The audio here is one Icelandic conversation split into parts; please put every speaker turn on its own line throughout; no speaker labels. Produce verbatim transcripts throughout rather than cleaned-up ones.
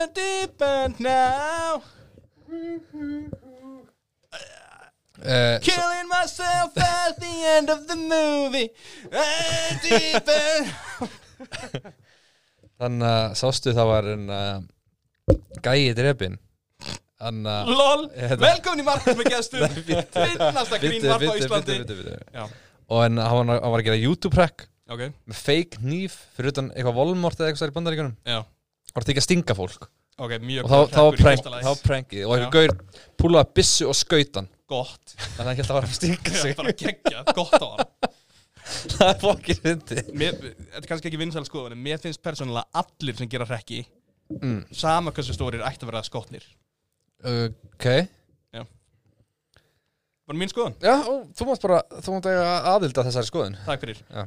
Deep end now uh, Killing so myself at the end of the movie Deep end
Þannig að sástu það var en uh, gæi drepinn Anna,
LOL,
hérna.
velkomin í Markus með gestum Finnasta grínvarp á Íslandi
Og en hann var, hann var að gera YouTube-prekk
okay.
Með fake hníf fyrir utan eitthvað Volmort eða eitthvað í Bandaríkjunum
Já.
Það var ekki að stinga fólk
okay,
Og þá, þá var prank, prankið Og eitthvað gaur púlaði byssu og skautan
Gott
Þannig að hann held að var að stinga sig
Já, bara geggjað, gott á hann
Það er fokkir fyndi
Þetta er kannski ekki vinsæl skoðun En mér finnst persónulega allir sem gera hrekki
mm.
Sama hversu stórir ætti að vera skotnir
Ok
Já Bara mín skoðun
Já, ó, þú mátt bara, þú mátt eiga aðilda þessari skoðun
Takk fyrir
Já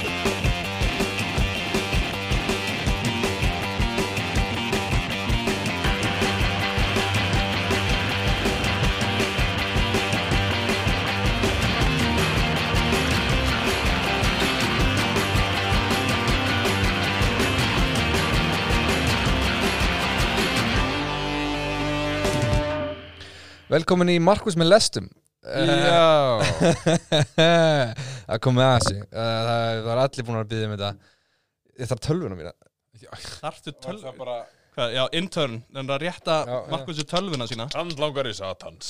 Velkomin í Markus með lestum
Já
Það kom með aðeins Það var allir búin að biðja um þetta Ég þarf tölvuna mína
Þarftu tölvuna? Bara... Já, intern, en það rétta Markus í tölvuna sína
Handlangari satans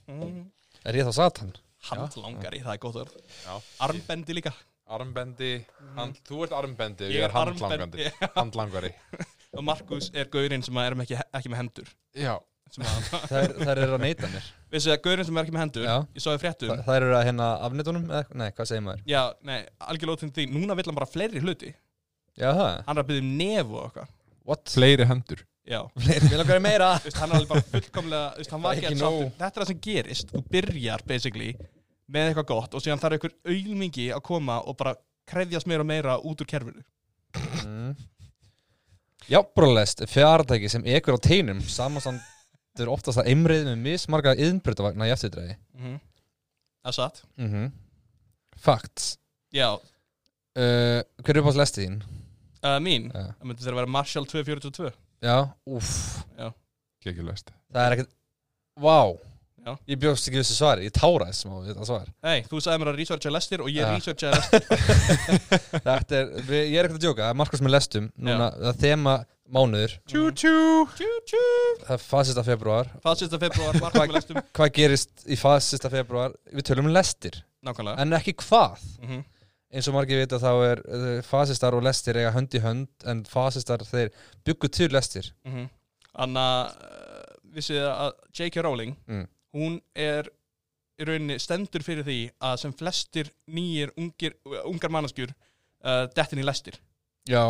Er ég þá satan?
Handlangari, það er gott orð Armbendi líka
Armbendi, hand, þú ert armbendi
Ég
er handlangandi Handlangari
Og Markus er gaurinn sem er ekki, ekki með hendur
Já
Það er, það er að neita mér
Vissu að gaurinn sem er ekki með hendur
Já.
Ég sá í fréttum
Það, það eru að hérna afnetunum eða, nei, hvað segir maður?
Já, nei, algjörlega ótrúin því Núna vill hann bara fleiri hluti
Já, það
Hann er að byggja um nef og eitthvað
What?
Fleiri hendur
Já
Fleiri, vil okkar meira
Vist, Hann er alveg bara fullkomlega Vist, hann var
Það er
ekki
ekki
að
nóg.
sáttur Þetta er það sem gerist Þú byrjar, basically Með eitthvað gott Og síðan þarf einhver auðmingi að koma Og bara krefjast meira og meira út úr kerfinu
mm. Járnbrálest er fjartæki sem ekur á teinum Samanstand Þetta er oftast að eimrið með mismarga iðnbreytavagna í eftirdræði.
Mhm. Það er satt.
Mhm. Facts.
Já.
Uh, hver er upp á lestið þín?
Uh, mín?
Já.
Það myndi þeirra að vera Marshall tvö fjörutíu og tvö.
Já, úff.
Já.
Gekkulest.
Það er ekkert... Vá.
Já.
Ég bjóst ekki þessu svari. Ég táraði smá við þetta svar.
Nei, þú sagði mér að researcha lestir og ég
Já.
researchaði lestir.
Þetta er... Ég er ekkert að djóka. Það er Markus með lestum. Núna, það er þema mánuður.
Tjú, tjú. Tjú, tjú.
Það er fasista februar.
Fasista februar, Markus með lestum.
Hvað gerist í fasista februar? Við tölum um lestir.
Nákvæmlega.
En ekki hvað.
Mhm.
Eins og margir vita þá er uh, fasistar og lestir eiga hönd í hönd en fasistar þeir byggu til lestir.
Mhm. Anna, uh, vissið að J K Rowling,
mm.
hún er í rauninni stendur fyrir því að sem flestir nýjir ungir, ungar manneskjur uh, dettin í lestir.
Já.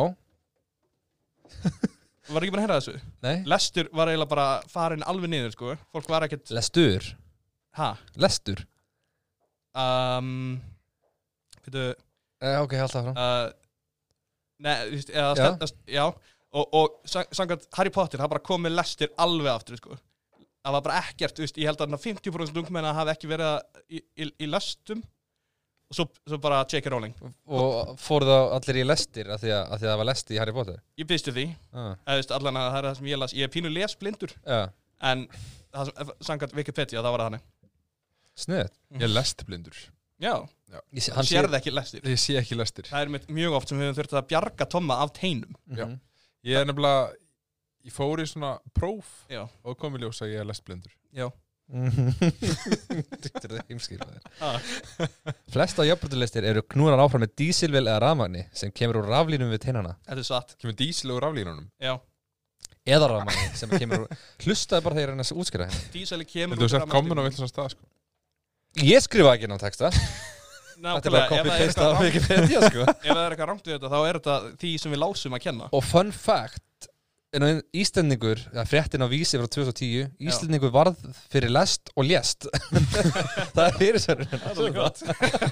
Var ekki bara að heyra þessu?
Nei.
Lestur var eiginlega bara farin alveg niður, sko. Fólk var ekkert...
Lestur?
Ha?
Lestur?
Um, Fyrir...
Eh, ok, halda fram.
Uh, nei, þú veist, eða...
Já.
Stend, já. Og, og samkvæmt Harry Potter, það bara komið lestir alveg aftur, sko. Það var bara ekkert, þú veist, ég held að fimmtíu prósent ungmenna hafi ekki verið í, í, í lestum. Og svo, svo bara J K Rowling.
Og fóru þá allir í lestir af því að, að því að það var lesti í Harry Potter?
Ég býstu því.
Ah.
Eða, þú veist, allan að það er það sem ég las. Ég er pínu lesblindur.
Já.
En það sem, samkvæmt Wikipedia, það var það hannig.
Sniðt.
Ég er lestblindur.
Já.
Já.
Sé,
Hann
sé...
sérði ekki lestir.
Ég sé ekki lestir.
Það er mitt mjög oft sem við höfum þurft að bjarga Tomma af teinum.
Mm-hmm.
Já. Ég er nefnilega, ég fór í svona próf
Já.
og kom í ljós að ég er lestblindur.
Já.
Þetta er heimskilvæðir.
Ah.
Flesta jafnbreytilegstir eru knúrar áfram með dísilvél eða rafmagni sem kemur úr raflínum við teinana.
Þetta er satt.
Kemur dísil úr raflínunum?
Já.
Eða rafmagni sem kemur úr... Hlustaði bara þegar hann að útskýra henni.
Díseli kemur
Þú sett komin á villan stað, sko.
Ég skrifa ekki ná texta. Þetta er bara copy-paste af Wikipedia, sko.
Ef það er eitthvað rangt við þetta, þá er þetta því sem við lásum að kenna.
Og fun fact, Íslendingur, ja, fréttin á Vísi frá tvö þúsund og tíu, Íslendingur varð fyrir lest og lést. Það er fyrirsörun.
Það er alveg gott.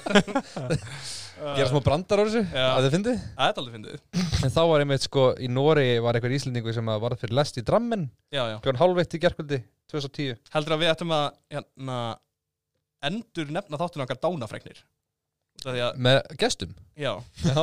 Gera smá brandar á þessu, að þið fyndið?
Það er alveg fyndið.
En þá var einmitt, sko, í Noregi var einhver Íslendingur sem varð fyrir lest í Drammen.
Já, já.
Klukkan hálfeitt í gærkvöldi, tvö þúsund og tíu.
Heldur að við ættum að, hérna, endur nefna þáttuna okkar dánafregnir. Það, að,
Með gestum?
já.
Já.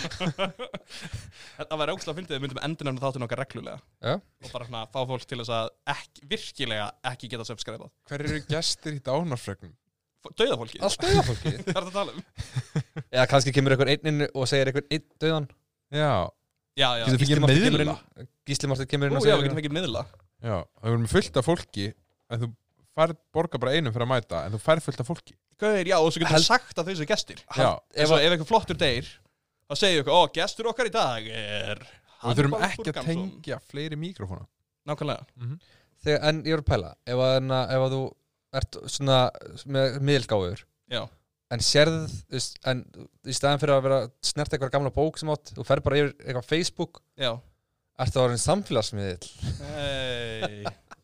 Það væri ógæslega að fyndið að við myndum endurnefna þáttinn okkar reglulega.
Já.
Og bara svona fá fólk til þess að ekki, virkilega ekki geta subscribað.
Hver eru gestir í dánarfregnum?
Dauðafólkið.
Allt dauðafólkið.
Hvað er það að tala um?
Eða kannski kemur einhver einn inn og segir einhver einn dauðan.
Já.
Já, já.
Gísli
fengið
Marteinn kemur
miðla?
inn- Gísli Marteinn kemur inn
Ú,
og
já,
segir
við getum ekki miðla.
Já, það verður með fullt af fólki en þú færð borga bara einum fyrir að mæta en þú færð fullt af fólki.
Gauðir, já, og svo getur
Held-
sagt að þau séu gestir.
Já,
Ef, ef eitthvað flottur deyr, þá segir ykkur, ó, gestur okkar í dag er...
og við þurfum
Hannibal
ekki að
Burgansson.
tengja fleiri mikrofóna.
Nákvæmlega.
Þegar, en ég er að pæla, ef að, en að- ef að þú ert svona með miðilgáður,
Já.
en sérð, þú veist, en í staðan fyrir að vera snert eitthvað gamla bók sem átt, þú fer bara yfir eitthvað Facebook,
Já.
ertu að vera samfélagsmiðil,
Hey.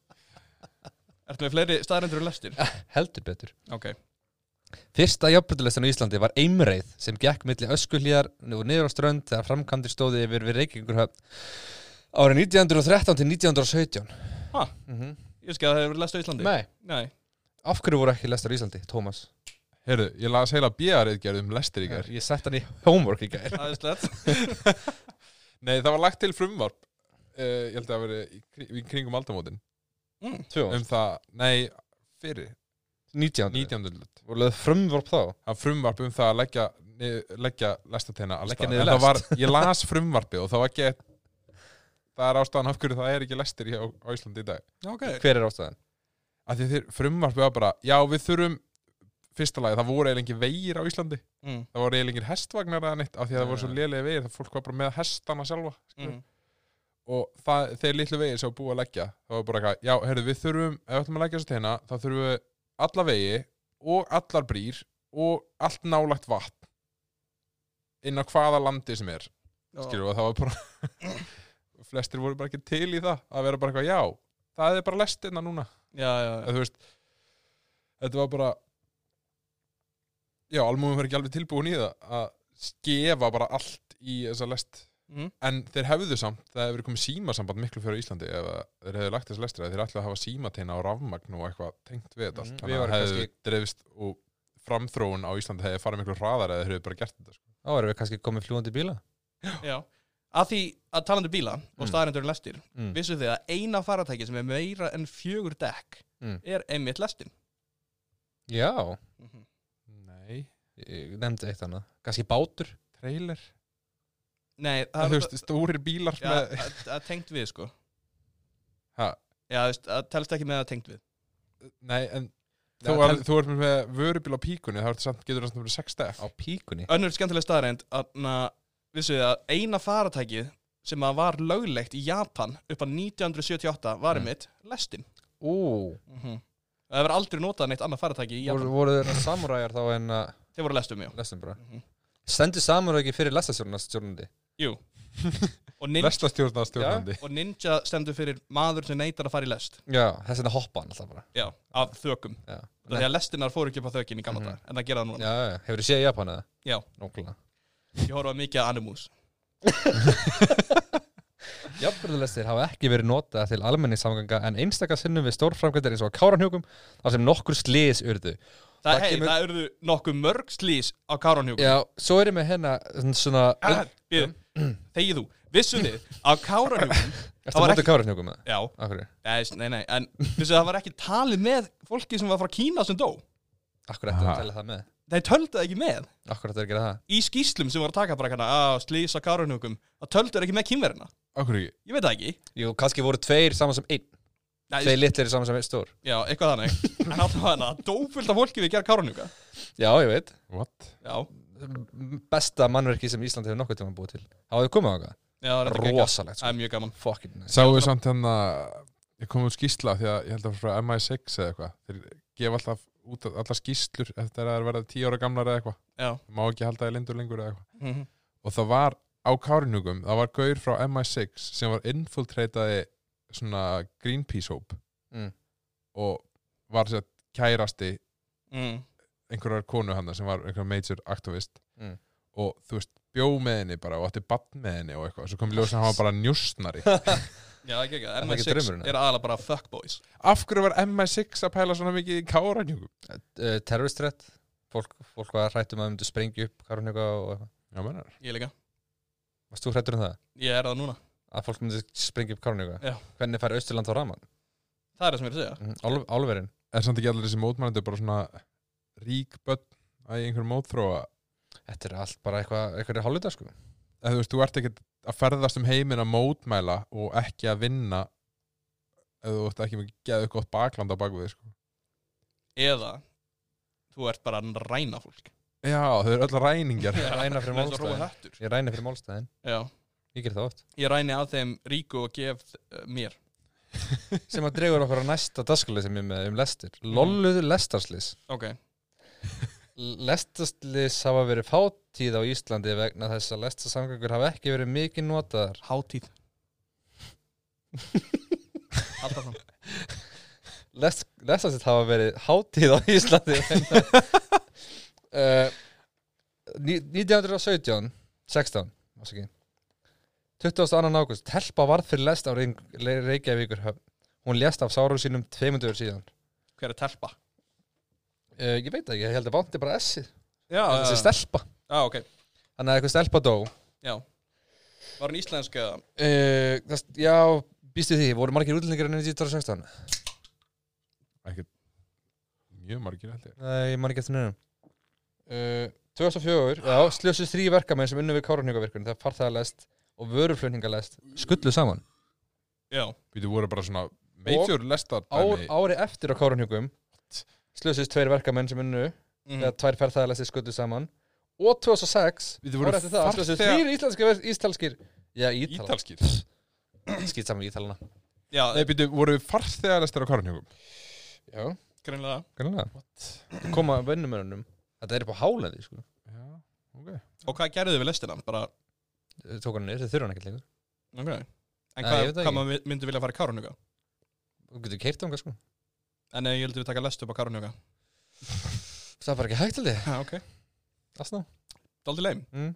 Ertu með fleiri staðarendur og lestir?
heldur betur.
Ok.
Fyrsta jafnbreytilistan á Íslandi var Eimreið sem gekk milli Öskuhlíðar og niður á strönd þegar framkvæmdir stóði yfir við Reykjavíkurhöfn árið nítján hundruð og þrettán til nítján hundruð og sautján.
Ha,
Mm -hmm.
ég veist ekki að það hefur verið lest á Íslandi.
Nei,
Nei.
af hverju voru ekki lestar á Íslandi, Tómas?
Heyrðu, ég las heila bíariðgerð um lestir í gær.
Ég sett hann í homework í gær.
Það er slett.
Nei, það var lagt til frumvarp, uh, ég held að það veri í, kring, í kringum aldamótin,
Mm.
Tvö
um það, nei, fyrir,
nítján hundruð.
nítján hundruð.
Voru lögð frumvarp þá?
Það frumvarp um það að leggja, niður- leggja lestateina alls
Leggja
staðar.
niður
En það
lest.
var, ég las frumvarpið og það var ekki, það er ástæðan af hverju það er ekki lestir á, á Íslandi í dag.
Ok.
Hver er ástæðan?
Af því þeir frumvarpið var bara, já við þurfum, fyrsta lagi, það voru eiginlega engin vegir á Íslandi.
Mm.
Það voru eiginlega engin hestvagnar eða neitt, af því að það
Já.
voru svo lélega vegir, það fólk var bara með hestana sjálfa.
Mm.
Og það, þeir litlu vegir sem var búið að leggja, það var bara eitthvað, já, heyrðu, við þurfum, ef við ætlum að leggja þessu teina, þá þurfum við alla vegi og allar brýr og allt nálagt vatn inn á hvaða landi sem er, skilur við, og það var bara, flestir voru bara ekki til í það, að vera bara eitthvað, já, það er bara lestina núna,
Já, já,
eða
já.
þú veist, þetta var bara, já, almúum verið ekki alveg tilbúin í það, að skefa bara allt í þessa lest.
Mm.
En þeir hefðu samt, það hefur verið komið símasamband miklu fyrir Íslandi ef að þeir hefðu lagt þessu lestri að þeir ætlaði að hafa símateina á rafmagn og eitthvað tengt við þetta allt.
Mhm.
Þannig
Við
að
varum
það hefðu
kannski-
dreifist og framþróun á Íslandi hefði farið miklu hraðar eða þeir hefðu bara gert þetta. Sko.
Þá erum við kannski komið fljúandi bíla.
Já. Að því að talandi bíla og
Mm.
staðarendur lestir,
Mm.
vissu þið að eina faratæki sem er meira en fjögur dekk
Mm.
er einmitt lestin.
Já,
Mm -hmm.
Nei,
ég nefndi eitt annað. Kannski bátur.
trailer.
Nei,
Það, þú veist, stórir bílar
Já,
með...
að- að tengt við, sko.
Ha,
Já, þú veist, að telst ekki með að tengt við.
nei, en
Já,
þú,
tel-
er, þú ert með vörubíl á píkunni, þá ertu samt, getur það samt verið sex dekk.
Á píkunni.
Önnur skemmtileg staðarend, að vissu þið að eina faratækið sem að var löglegt í Japan upp á nítján hundruð sjötíu og átta var
Mm.
einmitt lestin.
Ú,
Mm -hmm. Það hefur aldrei notað neitt annað faratæki í
voru,
Japan.
voru þeirra samúræjar þá en að
Þeir voru lestum, já.
lestum bara.
Mm -hmm.
Stendur samúræjar ekki fyrir lestastjórnandi?
Jú. og, ninja,
Lestastjórna stjórnandi.
og ninja stendur fyrir maður sem neitar að fara í lest.
Já, þess vegna hoppa hann alltaf bara.
Já, af þökum.
Já,
Það er að lestinar fóru ekki upp á þökin í gamla
Mhm.
dag, en það gera það núna.
já, já. Hefur þið séð Japan eða?
Já.
Nókulega.
Ég horfa mikið að Animus.
Jafnbreytilestir hafa ekki verið notað til almenningssamganga en einstaka sinnum við stórframkvæmdir eins og á Kárahnjúkum þar sem nokkur slís urðu.
Það,
Það
hei,
kemur-
það urðu nokkuð mörg slís á Kárahnjúkum.
Já, svo er ég með hérna svona...
Ah, Býðu, þegið þú. Vissu þið, á Kárahnjúkum,
Ertu
var
mótið
ekki-
Kárahnjúkum með það?
já,
Akkur,
nei, nei, nei, en vissu það var ekki talið með fólki sem var frá Kína sem dó.
akkur eftir
Aha.
að tella það með?
Þeir töldu það ekki með.
Akkur eftir að gera það?
Í skýslum sem voru að taka bara hérna, að slís á Kárahnjúkum, það töldu þeir ekki með kínverina.
Akkur ekki.
Ég veit það ekki.
Jú, kannski voru tveir saman sem einn.
Nei,
Tveir litlir saman sem einn stór.
já, eitthvað þannig. En alltaf hana, dófullt af fólki við gera Kárahnjúka.
Já, ég veit.
What?
Já,
Besta mannverki sem Ísland hefur nokkuð tíma búið til. Hafa þið komið á það?
já, það er þetta geggjað.
Rosalegt,
Það
sko.
er mjög gaman.
Fucking nice.
Sáu við samt hérna, ég kom út skýrsla því að ég held að frá M I six eða eitthvað. Þeir gefa alltaf út allar skýrslur eftir að það er verið tíu ára gamlar eða eitthvað.
Já.
Það má ekki halda í lindur lengur eða eitthvað.
Mm -hmm.
Og það var á Kárahnjúkum, það var gaur frá M I six sem var infiltrataði svona Greenpeace hóp
Mm.
og var sér kærasti
Mm.
einhverjar konu hann sem var einhver major aktivist
Mm.
og þú veist, bjó með henni bara og átti bann með henni og eitthvað og svo kom ljós að hann var bara njústnari.
Já, það er geggjað.
það
M I
ekki
six
draumurinn,
er aðalega bara fuckboys.
Af hverju var M I six að pæla svona mikið í Kárahnjúkum?
Uh, terrorist threat. fólk, fólk var hrættum að myndu sprengja upp Kárahnjúka og eitthvað.
Já, mennar.
Ég líka.
Varst þú hrættur um það?
Ég er það núna.
Að fólk myndi sprengja upp Kárahnjúka?
Já.
Hvernig fær Austurland þá rafmagn?
Það er það sem ég er að segja.
Mm, Álf, álverin?
Er samt ekki allir þessi mótmælendur bara svona rík börn að einhverjum mótþróa?
Þetta er allt bara eitthvað, eitthvað hálfvita, sko.
Eða þú veist, þú ert ekki að ferðast um heiminn að mótmæla og ekki að vinna eða þú ert ekki með geðu gott bakland á bakvið, sko.
Eða þú ert bara að ræna fólk.
Já, þau eru öll ræningar.
Ég ræna fyrir
Eins og Róa
málstæðin.
Höttur.
Ég ræna fyrir málstæðin.
Já.
Ég ger það oft.
Ég ræni að þeim ríku og gef uh, mér.
Sem að dregur okkur á næsta dagskalið sem ég er með um lestir. Lolluð lestarslis.
Ok.
Lestarslis hafa verið fátíð á Íslandi vegna þess að lestarsamgöngur hafa ekki verið mikið notaðar.
Hátíð. Alltaf fram.
Lest, Lestarslis hafa verið hátíð á Íslandi uh, nítján hundruð og sautján sextán ásaki. tuttugasta og annan ágúst telpa varð fyrir lest á Reykjavíkur höfn. Hún lést af sárum sínum tveimur dögum síðan.
Hver er telpa?
uh, Ég veit ekki, ég held að vanti bara S-ið.
Já.
Þessi stelpa.
Já, ok.
Þannig að eitthvað stelpa dó.
Já. Var hann íslensk eða?
uh, það, Já, býstu því, voru margir útlendingar en nítján hundruð og sextán?
Ekki mjög margir held ég.
Nei, ég man ekki eftir nefnum. uh, tvö þúsund og fjögur, já, slösust þrý verkamenn sem unnu við Kárahnjúkavirkjun þegar farþegalest og vöruflutningalest skullu saman.
Já.
Býtu voru bara svona major lestar
Ár, ári eftir á Kárahnjúkum slösust tveir verkamenn sem unnu
Mm.
þegar tvær farþegalestir skullu saman og tvö þúsund og sex,
Bíddu, voru
ári eftir það, slösust
farþega-
þrýr íslenskir, ístalskir, já, ítalar,
Ítalskir.
skýt saman ítalana.
Já,
Nei, býtu, voru farþegar lestar á Kárahnjúkum?
Já,
greinlega.
kannilega. Það koma vinnumörunum, þetta er upp á hálendi, sko.
Já, ok.
Og hvað gerðu þið við lestina? Bara,
Tók hann niður, þau þurfa hann ekkert lengur.
ok. En
Nei,
hvað,
ég veit það
hvað
ekki.
maður myndi vilja fara í Kárahnjúka?
Þú getur keyrt þangað, sko.
En ég heldur við taka lest upp á Kárahnjúka.
Það er bara ekki hægt, held ég.
Já, ok.
Asná.
Dálítið leim.
Mm.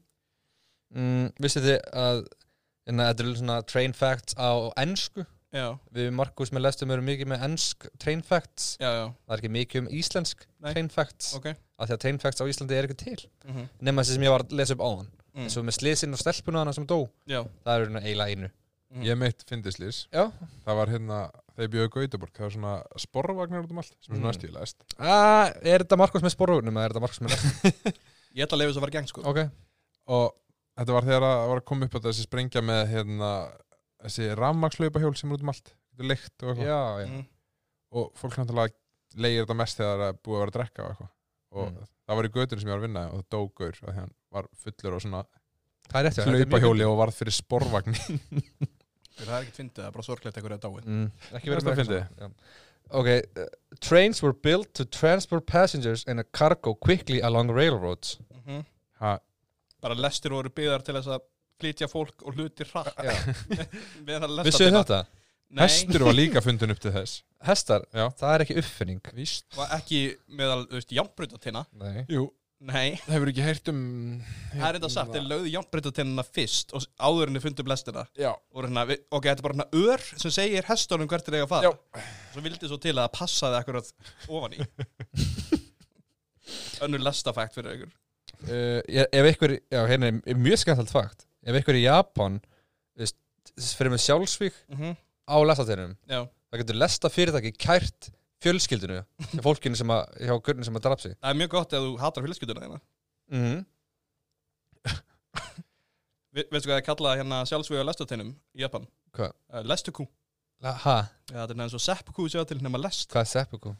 Mm, Vissið þið að en þetta eru svona train facts á ensku?
Já,
Við Markus með lestum erum mikið með ensk train facts.
já, já.
Það er ekki mikið um íslensk
Nei.
train facts.
Ok.
Af því að train facts á Íslandi er ekki til.
Mm
Nefna þessi sem ég var að lesa upp áðan.
Mm.
Eins og með slisinn og stelpuna hana sem dó.
Já.
Það er svona eiginlega einu.
Mm.
Ég meitt fyndislis.
Já.
Það var hérna, þegar ég bjöði Gautaborg, það var svona sporvagnar út um allt, sem er svona
Mm.
næstu í lest.
Ah, er þetta Markus með sporvagnum eða er þetta Markus með lestum?
Ég ætla að leifa þess að vera geng, sko.
Ok.
Og þetta var þegar að var að koma upp á þessi sprengja með hérna, þessi rafmagnslaupahjól sem er út um allt. Þetta er lykt og eitthvað.
Já, já.
Mm.
Og fólk náttúrulega leigir þetta mest þegar það er búið að vera að drekka og eitthvað. Og
Mm.
það var í Gautunum sem ég var að vinna og það dó gaur af því hann var fullur og svona
Það er rétt, já. þetta er mjög
hlaupahjóli
fyndið.
og varð fyrir sporvagni.
Það er ekkert fyndið, það er bara sorglegt eitthvað er dáið.
Mm, ekki
Mér
verið
finnst það
með
fyndið.
eitthvað svona, já. Ok, uh, trains were built to transport passengers and a cargo quickly along railroads.
Mm
Ha,
Bara lestir voru byggðar til þess að flytja fólk og hluti hratt.
Já.
Meðan
Vissuðu
lestartíma-
þetta?
Nei,
hestur var líka fundin upp til þess.
Hestar,
Já.
það er ekki uppfinning.
Víst.
var ekki meðal, þú veist, járnbrautatinna.
Nei.
Jú,
Nei,
hefur ekki heyrt um...
það er þetta sagt, þeir lögðu járnbrautatinna fyrst og áður en þeir fundu upp lestina.
Já.
Og hérna, við- ok, þetta er bara hérna ör sem segir hestunum hvert er eiga að fara.
Já.
Svo vildi svo til að það passaði akkurat ofan í. Önnur lestafækt fyrir ykkur.
Uh, ég- ef einhver, já, hérna er mjög skemmtilegt fakt. Ef einhver í Japan veist, fyrir með sjálfsvík
Mm
á lestatinum,
Já,
það getur lesta fyrirtæki kært fjölskyldinu hjá fólkinu sem að, hjá gurnin sem að draf sig.
það er mjög gott ef þú hatar fjölskylduna þeina.
Mhm.
Vi, veistu hvað það er kallað hérna sjálfsvíð á lestatinum í Japan?
Hvað?
Uh, lestukú.
La- Ha?
Já, þetta er nefnir svo seppukú sjá til nema lest.
Hvað er seppuku?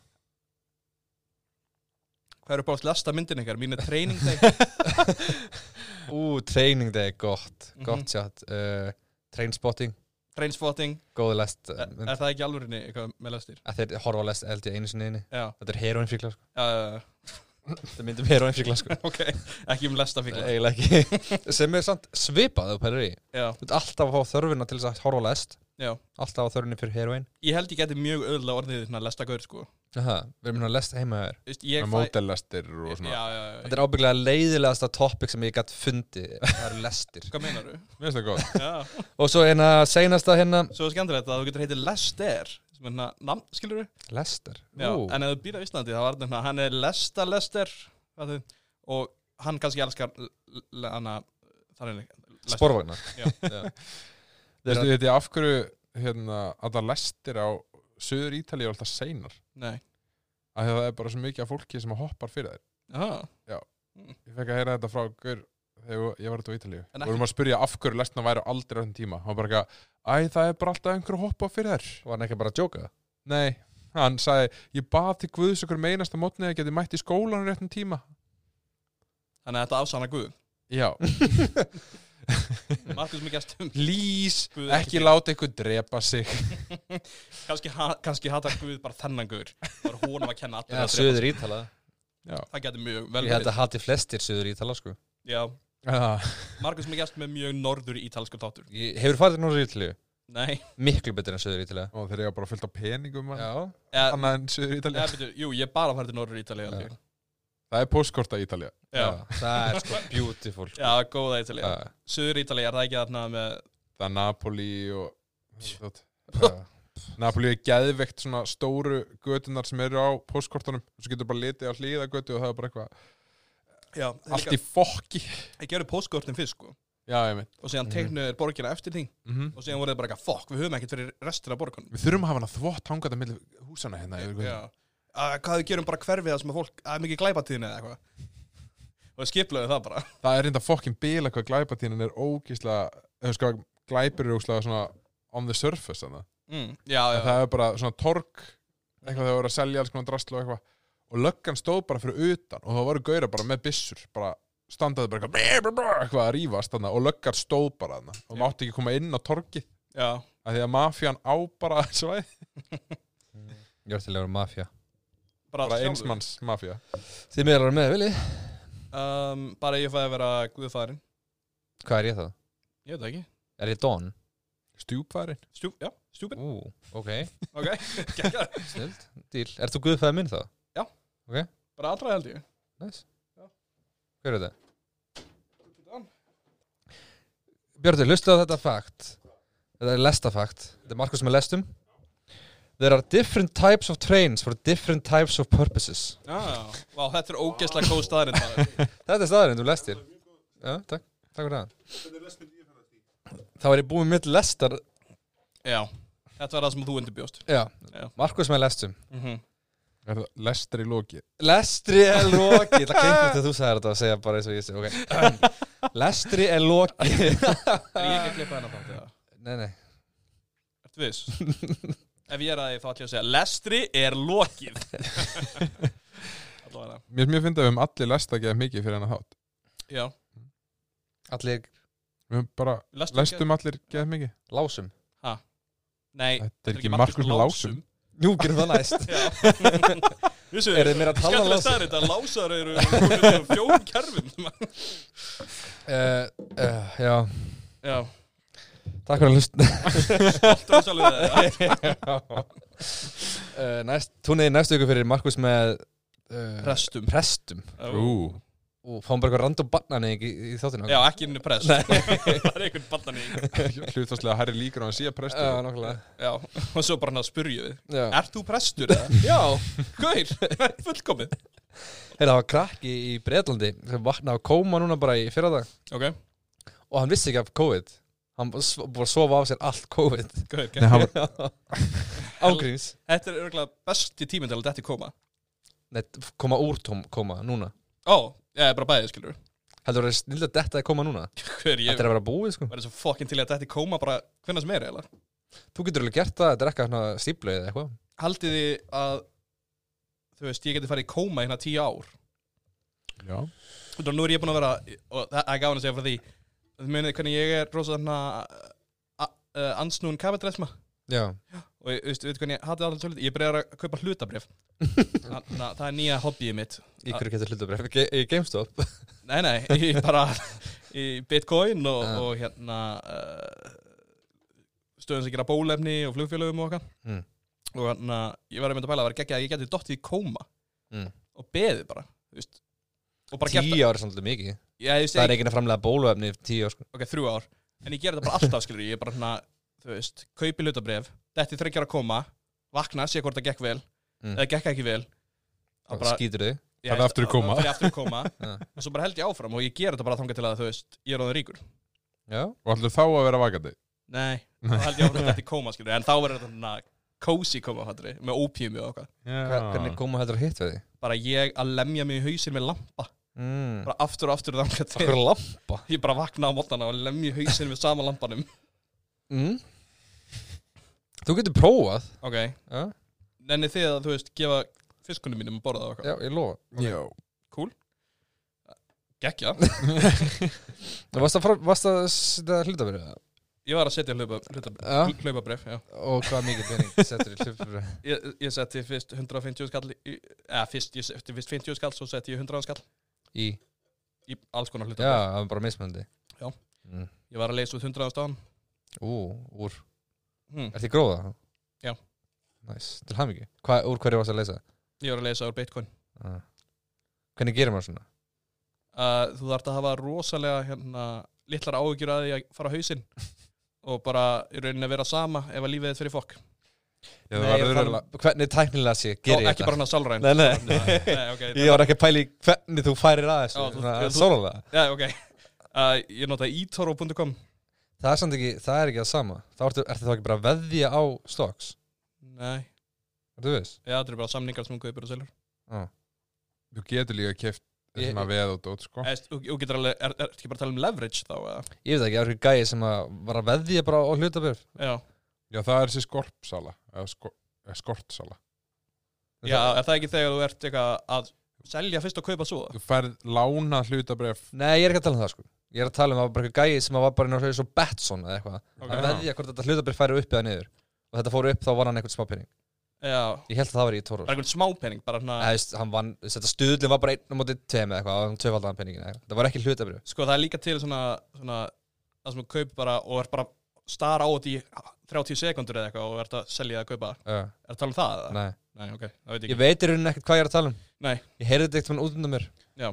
Hvað eru báðast lesta myndin ykkar? Mín er training day.
Ú, training day, gott,
Mhm.
gott sjátt. Uh, trainspotting,
Trainspotting.
góði lest.
Er,
Uh,
er það ekki alvörinni eitthvað með lestir?
að þeir horfa á lest held ég einu sinni inni.
Já.
Þetta er heroinfíkla, sko.
Uh,
Þetta myndum heroinfíkla, sko.
ok, ekki um lestafíkla.
Eiginlega ekki. Sem er samt svipað þú pælir í.
Já,
Þú ert alltaf að fá þörfina til þess að horfa á lest.
já.
Alltaf á þörfinni fyrir heroin.
Ég held ég geti mjög öðlega orðið hérna lestagaur, sko.
Aha, við erum hérna að lesta heima þér.
Vist, ég fæ...
Mótellestir og svona.
Já, já, já.
Þetta er ábygglega leiðilegasta topic sem ég gætt fundið. Það eru lestir.
Hvað meinar þú?
Mér finnst það góð.
Já.
Og svo hérna seinasta hérna.
Svo er skemmtilegt að þú getur heitið Lester, sem er hérna namn, skilur þú?
Lester.
Já,
Ú.
en ef þú býr á Íslandi þá var þetta hérna, hann er Lesta Lester, fattu? Og hann kannski elskar hana þannig
Sporvagna.
Já.
Já.
Veistu þetta af hverju hérna, að það lestir á Suður Ítalíu er alltaf seinar
Nei
að það er bara svo mikið af fólki sem hoppar fyrir þær
Aha.
Ég fekk að heyra þetta frá gaur þegar ég var þetta á Ítalíu
En
Við vorum að spyrja af hverju lestina væri aldrei á þessum tíma Hann var bara ekki að, æ það er bara alltaf einhver að hoppa fyrir þær
Var hann ekki bara að djóka?
Nei, hann sagði, ég bað til Guðs okkur meinasta mótni að geti mætt í skólan á réttum tíma
Þannig að þetta afsanna Guð
Já
Markus með gestum
Please,
Guð
ekki láta einhver drepa sig
Kannski, ha kannski hatar Guð bara þennan Guður Bara honum að kenna allir
Já,
að drepa
Suður Ítala.
Já,
Það getur mjög vel
Ég held að hati flestir Suður Ítala, sko.
Já,
Já.
Markus með gest með mjög norður ítalsku þáttur
Ég, hefur farið til Norður Ítalíu?
Nei
Miklu betur en Suður Ítalíu.
Og þeir eiga bara fullt af peningum
Já.
Eða,
Annað en Suður Ítalíu
eða, byrju, Jú, ég er bara farið til norður Ítalíu
Já.
Það er póstkort af Ítalíu
Já,
Það er sko beautiful.
já, góða Ítalíu
Já.
Suður Ítalíu er það ekki þarna með
Það er Napoli og
Já.
Napoli er geðveikt svona stóru götunar sem eru á póstkortunum og svo getur bara litið á hlýða götu og það er bara eitthvað
Já,
allt í fokki
Ég gerði postkortin fyrst sko
Já, ég minn
Og síðan teiknuður borgina eftir því
mm -hmm.
Og síðan voru þið bara eitthvað, fokk, við höfum ekkert fyrir restur af borgunum
Við þurfum að hafa hana þvott hangað að milli húsana hérna yfir götuna.
Já að, Hvað við gerum bara hverfið það sem að fólk, að er mikið glæpatíðin eða eitthvað Og við skiplaðu það bara
Það er reynda fokkin bila hvað glæpatíðin er ógíslega eða sko glæpir eru ógíslega svona on the surface þannig
mm, Já, já,
það er bara svona torg eitthvað þegar voru að selja alls konar drasl og eitthvað og löggan stóð bara fyrir utan og það voru gauðra bara með byssur bara standaði bara eitthvað, eitthvað að rífast þarna, og löggar stóð bara þarna og
Já.
mátti ekki koma inn á torgið
já
af því að mafían á bara svæð
Ég var til að vera mafja.
Bara,
bara
sjálfur.
einsmanns mafía
Þið meðlar með, vilji?
um, Bara ég fæði að vera guðfæðurinn
Hvað er ég það?
Ég veit það ekki
Er ég Don?
stjúpfærin
Stjú, já, stjúpin
Ú, ok.
Ok, geggjað
Snilt. Díl. Ert þú guðfæði minn þá?
Bara allra held ég
Næs.
Já.
Hver er þetta? Björður, hlustu á þetta fakt. Þetta er lestafakt. Þetta er Markus með lestum. There are different types of trains for different types of purposes.
Já, vá, þetta er ógeðslega góð staðarinn
Þetta er staðurinn, þú lestir. Já, takk. Takk fyrir það. Þá er ég búið mitt lestar.
Já, þetta var það sem þú undirbjóst
Já,
Já.
Markus með lestum.
mm -hmm.
er það lestar í loki
Lestri er loki. Það kemur til að þú sagði þetta að segja bara eins og ég segi. Okay. Lestri er loki.
Er ég ekki að klippa hennar þátt eða?
Nei, nei.
Ertu viss? Ef ég er að því þá ætlum ég að segja Lestri er lokið Allavega
mér mér finnst að við höfum allir lest að geða mikið fyrir hennar þátt
Já,
Allir
við höfum bara
lestum,
lestum allir geða mikið
lásum.
Nei,
þetta er ekki Markus með lásum
Jú, gerum það næst.
Vissu,
Er þið meira að tala um
skemmtilega
lásum?
staðar þetta Lásar eru komið úr fjórum kerfum
Uh, uh, já,
Já,
takk fyrir að hlusta.
stoltur að sjálfu það
uh, næst, Túnið næstu ykkur fyrir Markus með uh,
Prestum
prestum.
ú
Og fáum bara eitthvað random bannani í, í þáttinu.
Já, ekki inni prest Það er einhvern bannan í
hlutastlega hærri líkur á að síða prestur
Já, nokkulega.
Já, og svo bara hann að spurja við
Já.
Ert þú prestur eða? Já, gaur, fullkomið
Heyrðu, það var krakki í Breitlandi sem vaknaði á kóma núna bara í fyrra dag
Ok,
og hann vissi ekki af COVID. Hann var svo- búið að sofa á sér allt COVID.
gaur,
Nei, hann
Ágríns.
Þetta er örgulega besti tíminn til að þetta koma
Nei, koma úr tóm koma núna.
Ó, ég er bara bæðið, skilur
Heldur það er snill að detta að koma núna?
Hver, ég
Þetta er að vera búið, sko.
verður svo fokkin til að þetta koma bara hvenna sem er, eða
Þú getur alveg gert það, þetta er eitthvað stíplu eða eitthvað.
Haldið þið að þú veist, ég geti farið í kóma í hérna tíu ár
já
og nú er ég búin að vera og það er gáðan að segja frá því þið munið hvernig ég er rosa þarna uh, ansnúin kapitalisma
Já.
og ég veist, veit hvernig ég hatið alltaf svolítið ég byrjar að kaupa hlutabrif þannig að það er nýja hobbyið mitt
Í hverju getur hlutabræf? Í GameStop?
nei, nei, í bara í Bitcoin og,
Já.
og hérna uh, stöðum sem gera bólefni og flugfélögum og okkar
Mm.
og hérna, ég var að mynda að pæla að vera geggja að ég geti dottið í kóma
Mm.
og beðið bara, þú veist og bara gert
Tíu ár er svolítið mikið.
Já, ég veist,
Það er
ég,
ekki að framlega bóluefni í tíu ár, sko.
ok, þrjú ár en ég ger þetta bara alltaf, skilur ég er bara hérna, þú veist, kaupi hlutabrif detti þriggja ára að koma, vakna, sé hvort það gekk vel
Mm.
eða gekk ekki vel
Og
bara,
skýtur þig.
Ég
Það er aftur í koma.
Það er aftur í koma
Já.
Og svo bara held ég áfram og ég ger þetta bara þangað til að þú veist Ég er orðinn ríkur
Já,
Og ætlum þá að vera vakandi
Nei, þá held ég áfram þetta í kóma skilur En þá verður þetta svona cozy kóma fattri, með ópíumi og okkar
Hva, hvernig koma heldur að hitt við því?
Bara ég að lemja mig í hausinn með lampa
Mm.
Bara aftur og aftur þangað til
Akkur lampa?
Ég bara vakna á mótnana og lemja í hausinn með sama lampanum
Mm. Þú getur prófað.
Ok,
Já,
nenni þið að þú veist gefa fiskunum mínum að borða það og
já ég lofa.
Já
Cool Gekkja
Þú varst að, fara, varst að setja hlutabrið?
Ég var að setja hlaupa, hlaupa,
Já.
hlaupabref já.
Og hvað mikið pening settur í hlutabrið?
Ég, ég setti fyrst hundrað og fimmtíu skall í, eða fyrst, ég setti fyrst fimmtíu skall Svo setti ég hundrað skall
Í?
Í alls konar
Já,
hlutabref
það var bara mismöndi.
Já.
Mm.
Ég var að leysa út hundrað á staðan
Ú, úr.
hm.
Er þið gróða?
Já.
Næs, til ham ekki. Hvað, úr hverju varst að leysa?
Ég var að leysa úr Bitcoin
Ah. Hvernig gerir maður svona?
uh, Þú þarft að hafa rosalega hérna, litlar áhyggjur að því að fara á hausinn Og bara í rauninni að vera sama ef að lífið er fyrir fokk
Já, það
Nei,
var
ég er að tala
örugglega-
um hvernig tæknilega sé,
Og
gerir ég
ekki bara hana sálræn
Nei, nei.
nei okay,
Ég var ekki að pæla í hvernig þú færir að þessu.
Já, þú-
Svona,
þú-
sólarlega.
Já, ok uh, Ég nota etoro punkt com
Það er samt ekki, það er ekki það sama. Þá ertu, ertu þá ekki bara að veðja á stocks?
Nei,
Ertu viss?
já, það eru bara samningar sem hún kaupir og selur
Já.
Þú getur líka keft
Ég-
svona veð og dót sko.
Eða, Þú þú getur alveg, er, er ekki bara að tala um leverage þá eða?
Ég veit ekki, það er ekki gæi sem að var að veðja bara á hlutabréf.
Já,
Já, það er þessi skorpsala eða sko, eða skortsala.
já, er það ekki þegar þú ert eitthvað að selja fyrst og kaupa svo?
Þú færð lána hlutabref.
Nei, ég er ekki að tala um það sko. Ég er að tala um að það var bara eitthvað gæi sem að var bara inn á svo Betson eða eitthvað.
Ok.
Að veðja hvort þetta hlutabréf færi upp eða niður. Og þetta fór upp, þá var hann eitthvað smá pening.
Já,
Ég held að það var í Toro.
bara einhvern smápenning, bara hérna
Eða, veist, hann vann, þetta stuðlinn var bara einn á móti tveim eða eitthvað, og hann tvöfaldaðan peningin eða eitthvað. Það var ekki hlutabréf.
Sko, það er líka til svona, svona það sem þú kaupir bara og er bara stara á þetta í þrjátíu sekundur eða eitthvað og ert að selja að kaupa
Já,
Er það að tala um það? eða?
nei.
Nei, ok, það veit ég
Ég
ekki
veit í rauninni ekkert hvað ég er að tala um.
Nei,
Ég heyrði þetta eitthvað út undan mér.
já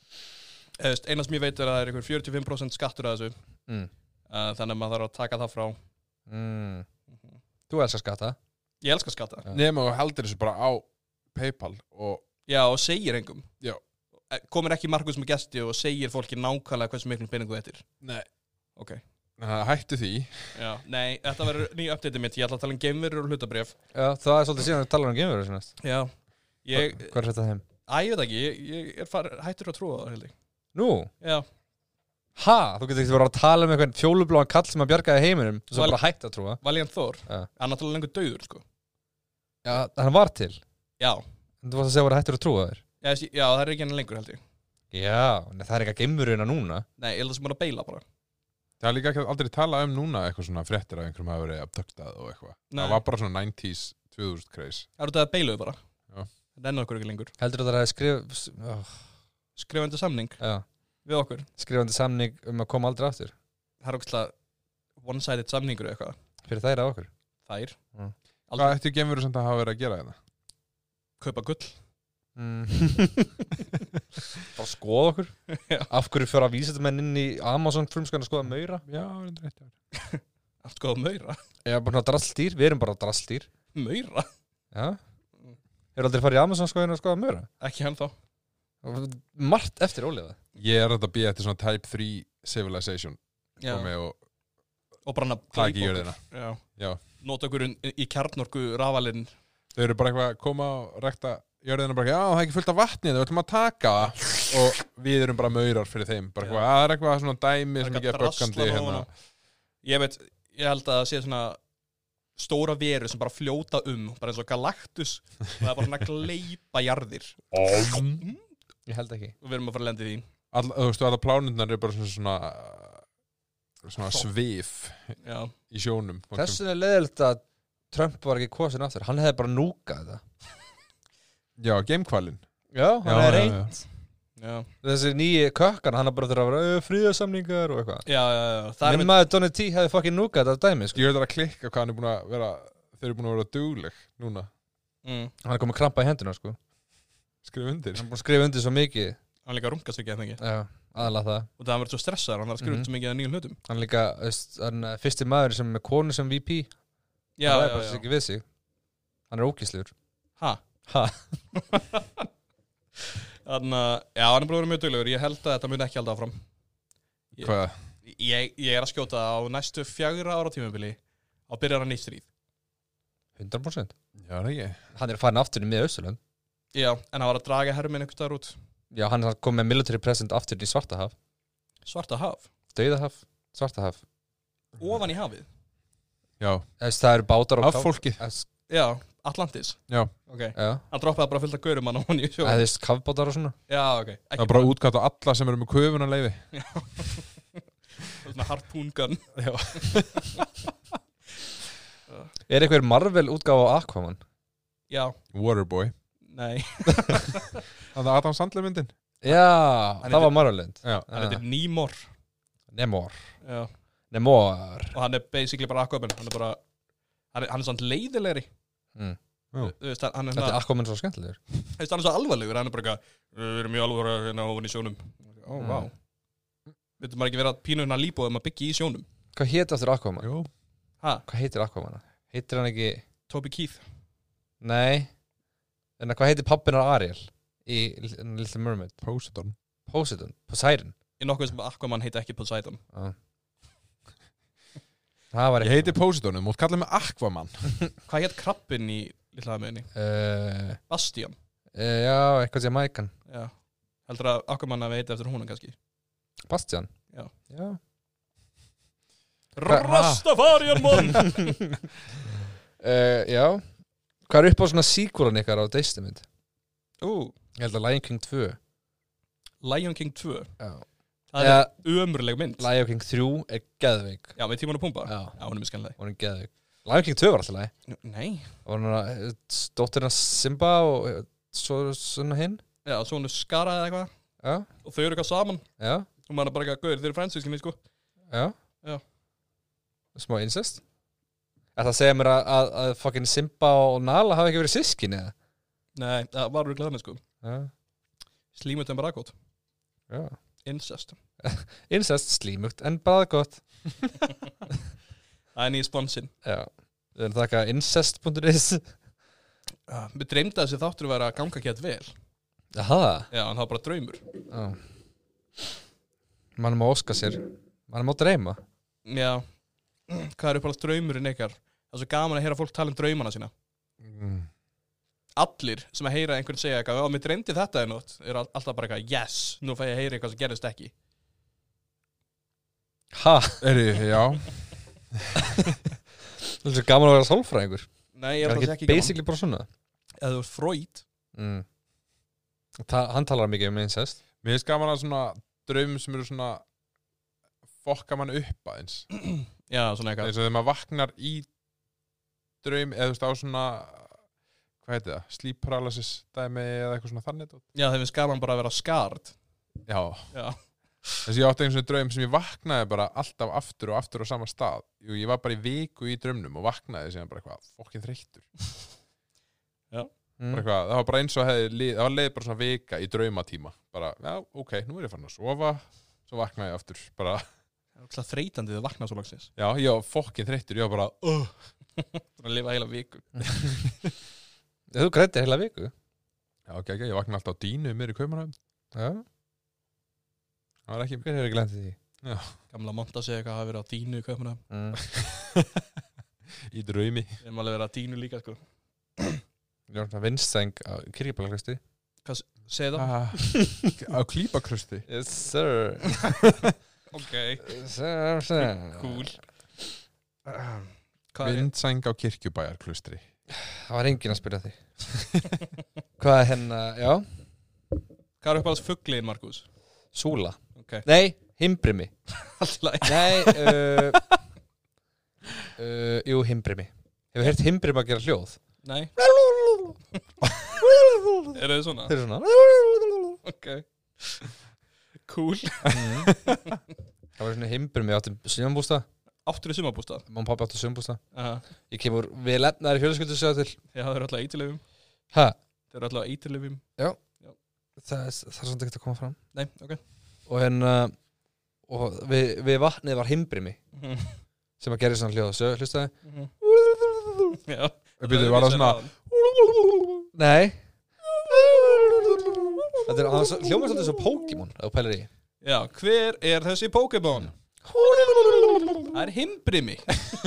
Eða, veist, Eina sem ég veit er að það er einhver fjörutíu og fimm prósent skattur að þessu
Mm.
uh, Þannig að maður þarf að taka það frá
Mm. Þú elskar skatta.
Ég elska skatta
Já.
Nefnum og heldur þessu bara á PayPal og
Já, og segir engum
Já.
Eh, Komir ekki Markus með gesti og segir fólki nákvæmlega hversu miklu peningu þetta er
Nei.
Ok,
uh, hættu því.
já, nei, þetta verður nýja update mitt Ég ætla að tala um geimverur og hlutabref
Já, það er svolítið síðan að tala um geimverur sem næst.
Já, ég,
Hvað er þetta þeim?
Æ, ég veit ekki, ég, ég er far, hættur að trúa það, held ég
Nú?
Já,
Ha? Þú getur ekki verið að tala um einhvern fjólubláan kall sem að bjargaði heiminum og svo
Val-
bara hægt að trúa.
Valiant Thor
Já.
Hann er náttúrulega lengur dauður, sko
Já, hann var til.
Já,
En þú varst að segja að vera hættur að trúa þér.
já, þessi- já það er ekki hann lengur, held ég
Já, en það er ekki að geimveruna núna.
Nei, ég held að það sem bara beila bara
Það er líka ekki aldrei tala um núna eitthvað svona fréttir af einhverjum hafa verið abduktað og eitthvað.
Nei.
Það var bara svona nineties, tvö þúsund kreis.
Það eru þetta að beiluðu bara
Já.
Það ennur okkur ekki lengur
Heldur þú að það er skrif... Oh,
Skrifandi samning
já,
við okkur
skrifandi samning um að koma aldrei aftur.
Það er okkur one-sided samningur eða eitthvað
Fyrir þær að okkur.
Þær
Mm.
Hvað
Aldrei
ættu gemurur sem það hafa verið að gera þetta?
kaupa gull
Mm. Bara skoða okkur.
Já.
Af hverju fyrir að vísa þetta menn inn í Amazon frumskan að skoða maura?
Já, það er rétt.
Allt góða maura
Ég er bara drastlýr, við erum bara drastlýr.
Maura?
Já. Hefur aldrei farið í Amazon skoðinu að skoða maura?
Ekki hann þá
Margt eftir óliða.
Ég er þetta að býja eftir svona Type þrjú Civilization
Já.
komi og
Og bara hann að
taki
gleypa
jörðina.
okkur. Já.
Já.
Nota okkur inn í kjarnorku rafalinn
Þau eru bara eitthvað að koma og rekta jörðina bara, já, það er ekki fullt af vatni, þau ætlum að taka það og við erum bara maurar fyrir þeim. Bara
Já.
eitthvað, að það er eitthvað svona dæmi sem
Eitthvað
ekki er
draslan
böggandi
á
hérna.
hana. Ég veit, ég held að það sé svona stóra veru sem bara fljóta um bara eins og Galactus og það er bara svona gleypa jarðir
Ég held ekki.
og við erum að fara að lendi því
All, þú veistu, alla plánundar eru bara svona svona, svona svif
Já,
í sjónum.
Þessu er leiðilegt að Trump var ekki kosin aftur. Hann hefði bara núkað þetta.
Já, gamekvalin.
Já, hann
Já,
er
já,
reynd.
já,
Þessi nýji kökkan, hann er bara þurfa að vera fríðarsamningar og eitthvað.
já, já, já. Það er
Minn maður Donald T hefði fucking núkað þetta dæmi, sko.
Ég veit að klikka hvað hann er búin að vera, þeir eru búin að vera dugleg núna.
mm.
Hann er komið krampa í henduna, sko.
Skrif undir.
Hann er búin að skrifa undir svo mikið.
Hann líka rungast ekki, eða ekki
Já, aðalega það.
og það hann verður svo stressaður, hann þarf að skrifa
Mhm.
upp svo mikið að nýjum hlutum
Hann er líka, veist, hann er fyrsti maður sem er konu sem V P.
Já,
hann
já,
ræður bara
já,
ekki við sig. Hann er ókíslegur.
ha
Ha?
Þannig að, já, hann er bara verið mjög duglegur. Ég held að þetta mun ekki halda áfram. Ég,
Hvað?
ég, ég er að skjóta á næstu fjögra ára tímabili á byrjar að nýtt stríð.
hundrað prósent.
Já, það ekki.
Hann er farin aftur í miða Austurlönd.
Já, en hann var að draga herminn einhvers staðar út.
Já, hann er komið með military present aftur í Svartahaf.
Svarta haf.
Dauðahaf, Svartahaf.
Ofan í hafið.
Já.
Þess, það eru bátar og
Af fólki.
Þess,
Já, Atlantis.
Já.
Ok.
já.
Hann droppaði bara fullt af gaurum hann á hann í sjó.
Það er kafbátar og svona.
Já, ok.
Það er bara útgátt á alla sem eru með köfuna leifi.
Svona harpoon gun.
Já. Er eitthvað Marvel útgáfa á Aquaman?
Já.
Waterboy.
Nei.
Það er Adam Sandler myndin.
Já,
Hann
það
heitir-
var Marvelund.
Já.
Hann heitir Namor.
Nemor.
Já.
Nemor.
Og hann er basically bara Aquaman. Hann er bara, hann er, hann er svona leiðilegri.
Mm.
Já.
Þú veist, hann er
Þetta
svona,
er Aquaman svo skemmtilegur.
þú veist, hann er svo alvarlegur. Hann er bara eitthvað, við erum mjög alvarlega hérna ofan í sjónum. Ó,
Mm.
vá. Við maður ekki vera að pínu hérna líbóð um að byggja í sjónum.
Hvað heitir aftur Aquaman?
Jú.
Ha?
Hvað heitir Aquaman? Heitir hann ekki...
Toby Keith.
Nei. En hvað heitir pappinar Ariel í Little Mermaid?
Poseidon.
Poseidon. Poseidon.
Ég nokkuð sem Aquaman heiti ekki Poseidon.
Já. Það var
Ég heiti Poseidon, mót kalla mig Aquaman.
Hvað hétt krabbin í litla aðmeðinni?
Uh,
Bastian.
uh, já, eitthvað sem Maikan.
Já. Heldur að Aquaman að veita eftir húnum kannski?
Bastian.
Já.
Já.
Rastafarian mann!
Uh, já. Hvað er upp á svona sequelan ykkar á Disneymynd?
Ú,
Ég held að Lion King tvö.
Lion King tvö.
Já.
Það
Ja.
er ömurleg mynd.
Lion King þrjú er geðveik.
Já, með Tímon og Pumba.
Já.
Já, hún er mjög skemmtileg.
Hún er geðveik. Lion King tvö var alltaf leið.
Nei.
Og hún er dóttirna Simba og eh, svo svona hinn.
Já, svo hún er skara eða eitthvað.
Já.
Og þau eru eitthvað saman.
Já.
Og maður er bara eitthvað, gauður, þeir eru fransískinni, sko.
Já.
Já.
Smá incest. Er það að segja mér að, að, að fucking Simba og Nala hafa ekki verið sískin eða?
Nei, það var rúglega þannig, sko.
Já.
Slímut en bara gott.
Já.
Incest.
Incest, slímugt, en bara gott.
Það er nýja sponsinn.
Já. Við erum þakka incest punktur is.
Uh, Mér dreymdi að þessi þáttur væri að ganga ekki að vel.
Jaha.
Já, en það var bara draumur.
Já. Mann má óska sér. Mann má dreyma.
Já. Hvað er uppáhalds draumurinn ykkar? Það er svo gaman að heyra fólk tala um draumana sína.
Mm.
Allir sem að heyra einhvern segja eitthvað, já, mér dreymdi þetta er nótt, er all- alltaf bara eitthvað, yes, nú fæ ég að heyra eitthvað sem gerðist ekki.
Ha?
Er ég, já.
Það er svo gaman að vera sálfræðingur.
Nei, ég
Er
er
það
það
ekki
ekki gaman.
basically bara svona?
Eða þú ert Freud.
Mm. Ta hann talar mikið um incest.
Mér finnst gaman að svona draumum sem eru svona fokka mann upp aðeins.
Já, svona eitthvað.
Eins og þegar maður vaknar í draum eða þú veist á svona, hvað heitir það, sleep paralysis dæmi eða eitthvað svona þannig dót.
Já, þeim finnst gaman bara að vera skard.
Já.
Já.
Þess að ég átti einu svona draum sem ég vaknaði bara alltaf aftur og aftur á sama stað. Jú, ég var bara í viku í draumnum og vaknaði síðan bara eitthvað fokkin þreyttur.
Mm.
Bara eitthvað, það var bara eins og hefði lið, það var leið bara svona vika í draumatíma. Bara, já, ok, nú er ég farin að sofa, svo vaknaði ég aftur. Bara,
Það er ógeðslega þreytandi þegar vakna svo langsins.
já, ég var fokkin þreyttur, ég var bara, uh.
Bara að lifa heila viku.
Þú grættir heila viku.
Já, ok, ok, ég vaknaði alltaf á dínu mér í Kaupmannahöfn.
Já.
Það var ekki,
Hver hefur ekki lendið því?
Gamla monta segja eitthvað að hafa verið á dínu í Kaupmannahöfn.
Mm.
í draumi.
Við erum alveg verið á dínu líka, sko.
Ég var svona vinstæng á Kirkjubælarkristi.
Hvað segir það?
Ah, á klípakrusti.
Yes sir.
Ok.
Sir, sir.
Cool. Hvað er?
Vindsæng á Kirkjubæjarklustri.
Það var enginn að spyrja því. Hvað er hérna, já?
Hvað er uppáhalds fuglin, Markus?
Súla.
Ok.
Nei, himbrimi.
Alltaf.
Nei, uh, uh, jú, himbrimi. Hefur heyrt himbrimi að gera hljóð?
Nei. Er það svona?
Þeir eru svona.
Ok. Cool.
Mm. Það var svona himbrimi áttum sumarbústað.
Áttur í sumarbústað?
Mamma og pappi áttu sumarbústað.
Aha.
Ég kemur við lefnaðar í fjölskyldu að segja til.
Já, þeir eru alltaf eiturlifum.
Hæ?
Þeir eru alltaf eiturlifum.
Það er, það er svona ekki að koma fram.
Nei, ok.
Og hérna, og við, við vatnið var himbrimi sem að gera svona hljóð. Svo hlustaði.
Já.
Byrju, var það svona,
Nei. Þetta er hann hljómar svolítið svo Pokémon að þú pælir í.
Já, hver er þessi Pokémon? Það er himbrimi.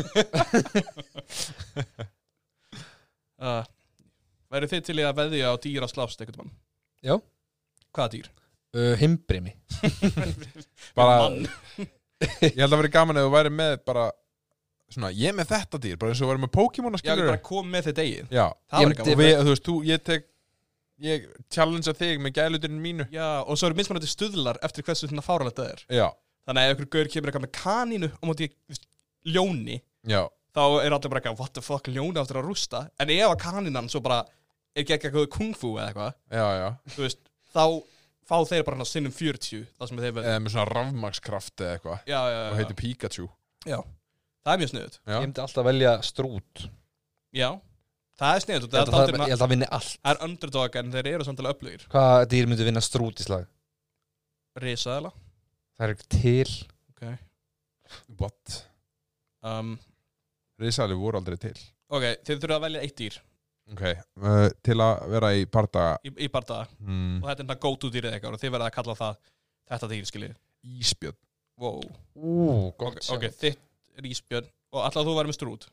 uh, Væru þið til í að veðja á dýr að slást einhvern mann?
Já.
Hvaða dýr?
Uh, himbrimi.
Bara, ég held að vera gaman ef þú væri með bara svona, ég er með þetta dýr, bara eins og þú væri með Pokémon að
Já, ég
skilur.
bara kom með þetta eigið.
Já,
Það var
Ég-
ekki
og við, þú veist, þú, ég tek ég challengea þig með gæluturinn mínu.
Já, og svo eru mismunandi stuðlar eftir hversu svona fáránlegt það er.
Já,
Þannig að ef ykkur gaur kemur eitthvað með kanínu og móti ljóni,
já,
þá er allir bara eitthvað, what the fuck, ljóni áttur að rústa. En ef að kanínan svo bara er ekki eitthvað kung fu eða eitthvað,
já, já.
þú veist, þá fá þeir bara hérna sinnum fjörutíu, það sem þeir veð.
Eða með svona rafmagskraft eða eitthvað
Já, já, já.
og heitir Pikachu.
Já, það er mjög sniðut.
Já,
Ég myndi alltaf velja strút.
Já, það er sniðut.
Ég held að það- ég held að vinni allt.
Það er underdog en þeir eru samtalið upplugir.
Hvað dýr myndi vinna strút í slag?
Risaðala.
Það er ekki til.
Ok.
what?
Um,
Risaðalir voru aldrei til.
ok, þeir þurfa að velja eitt dýr
Ok, uh, til að vera í bardaga.
í, í bardaga.
Mm,
Og þetta er hérna go-to dýrið eitthvað og þið verða að kalla það þetta dýr, skiljið.
ísbjörn.
Wow.
Ú,
Ok, ok, þitt er ísbjörn og alltaf þú væri með strút.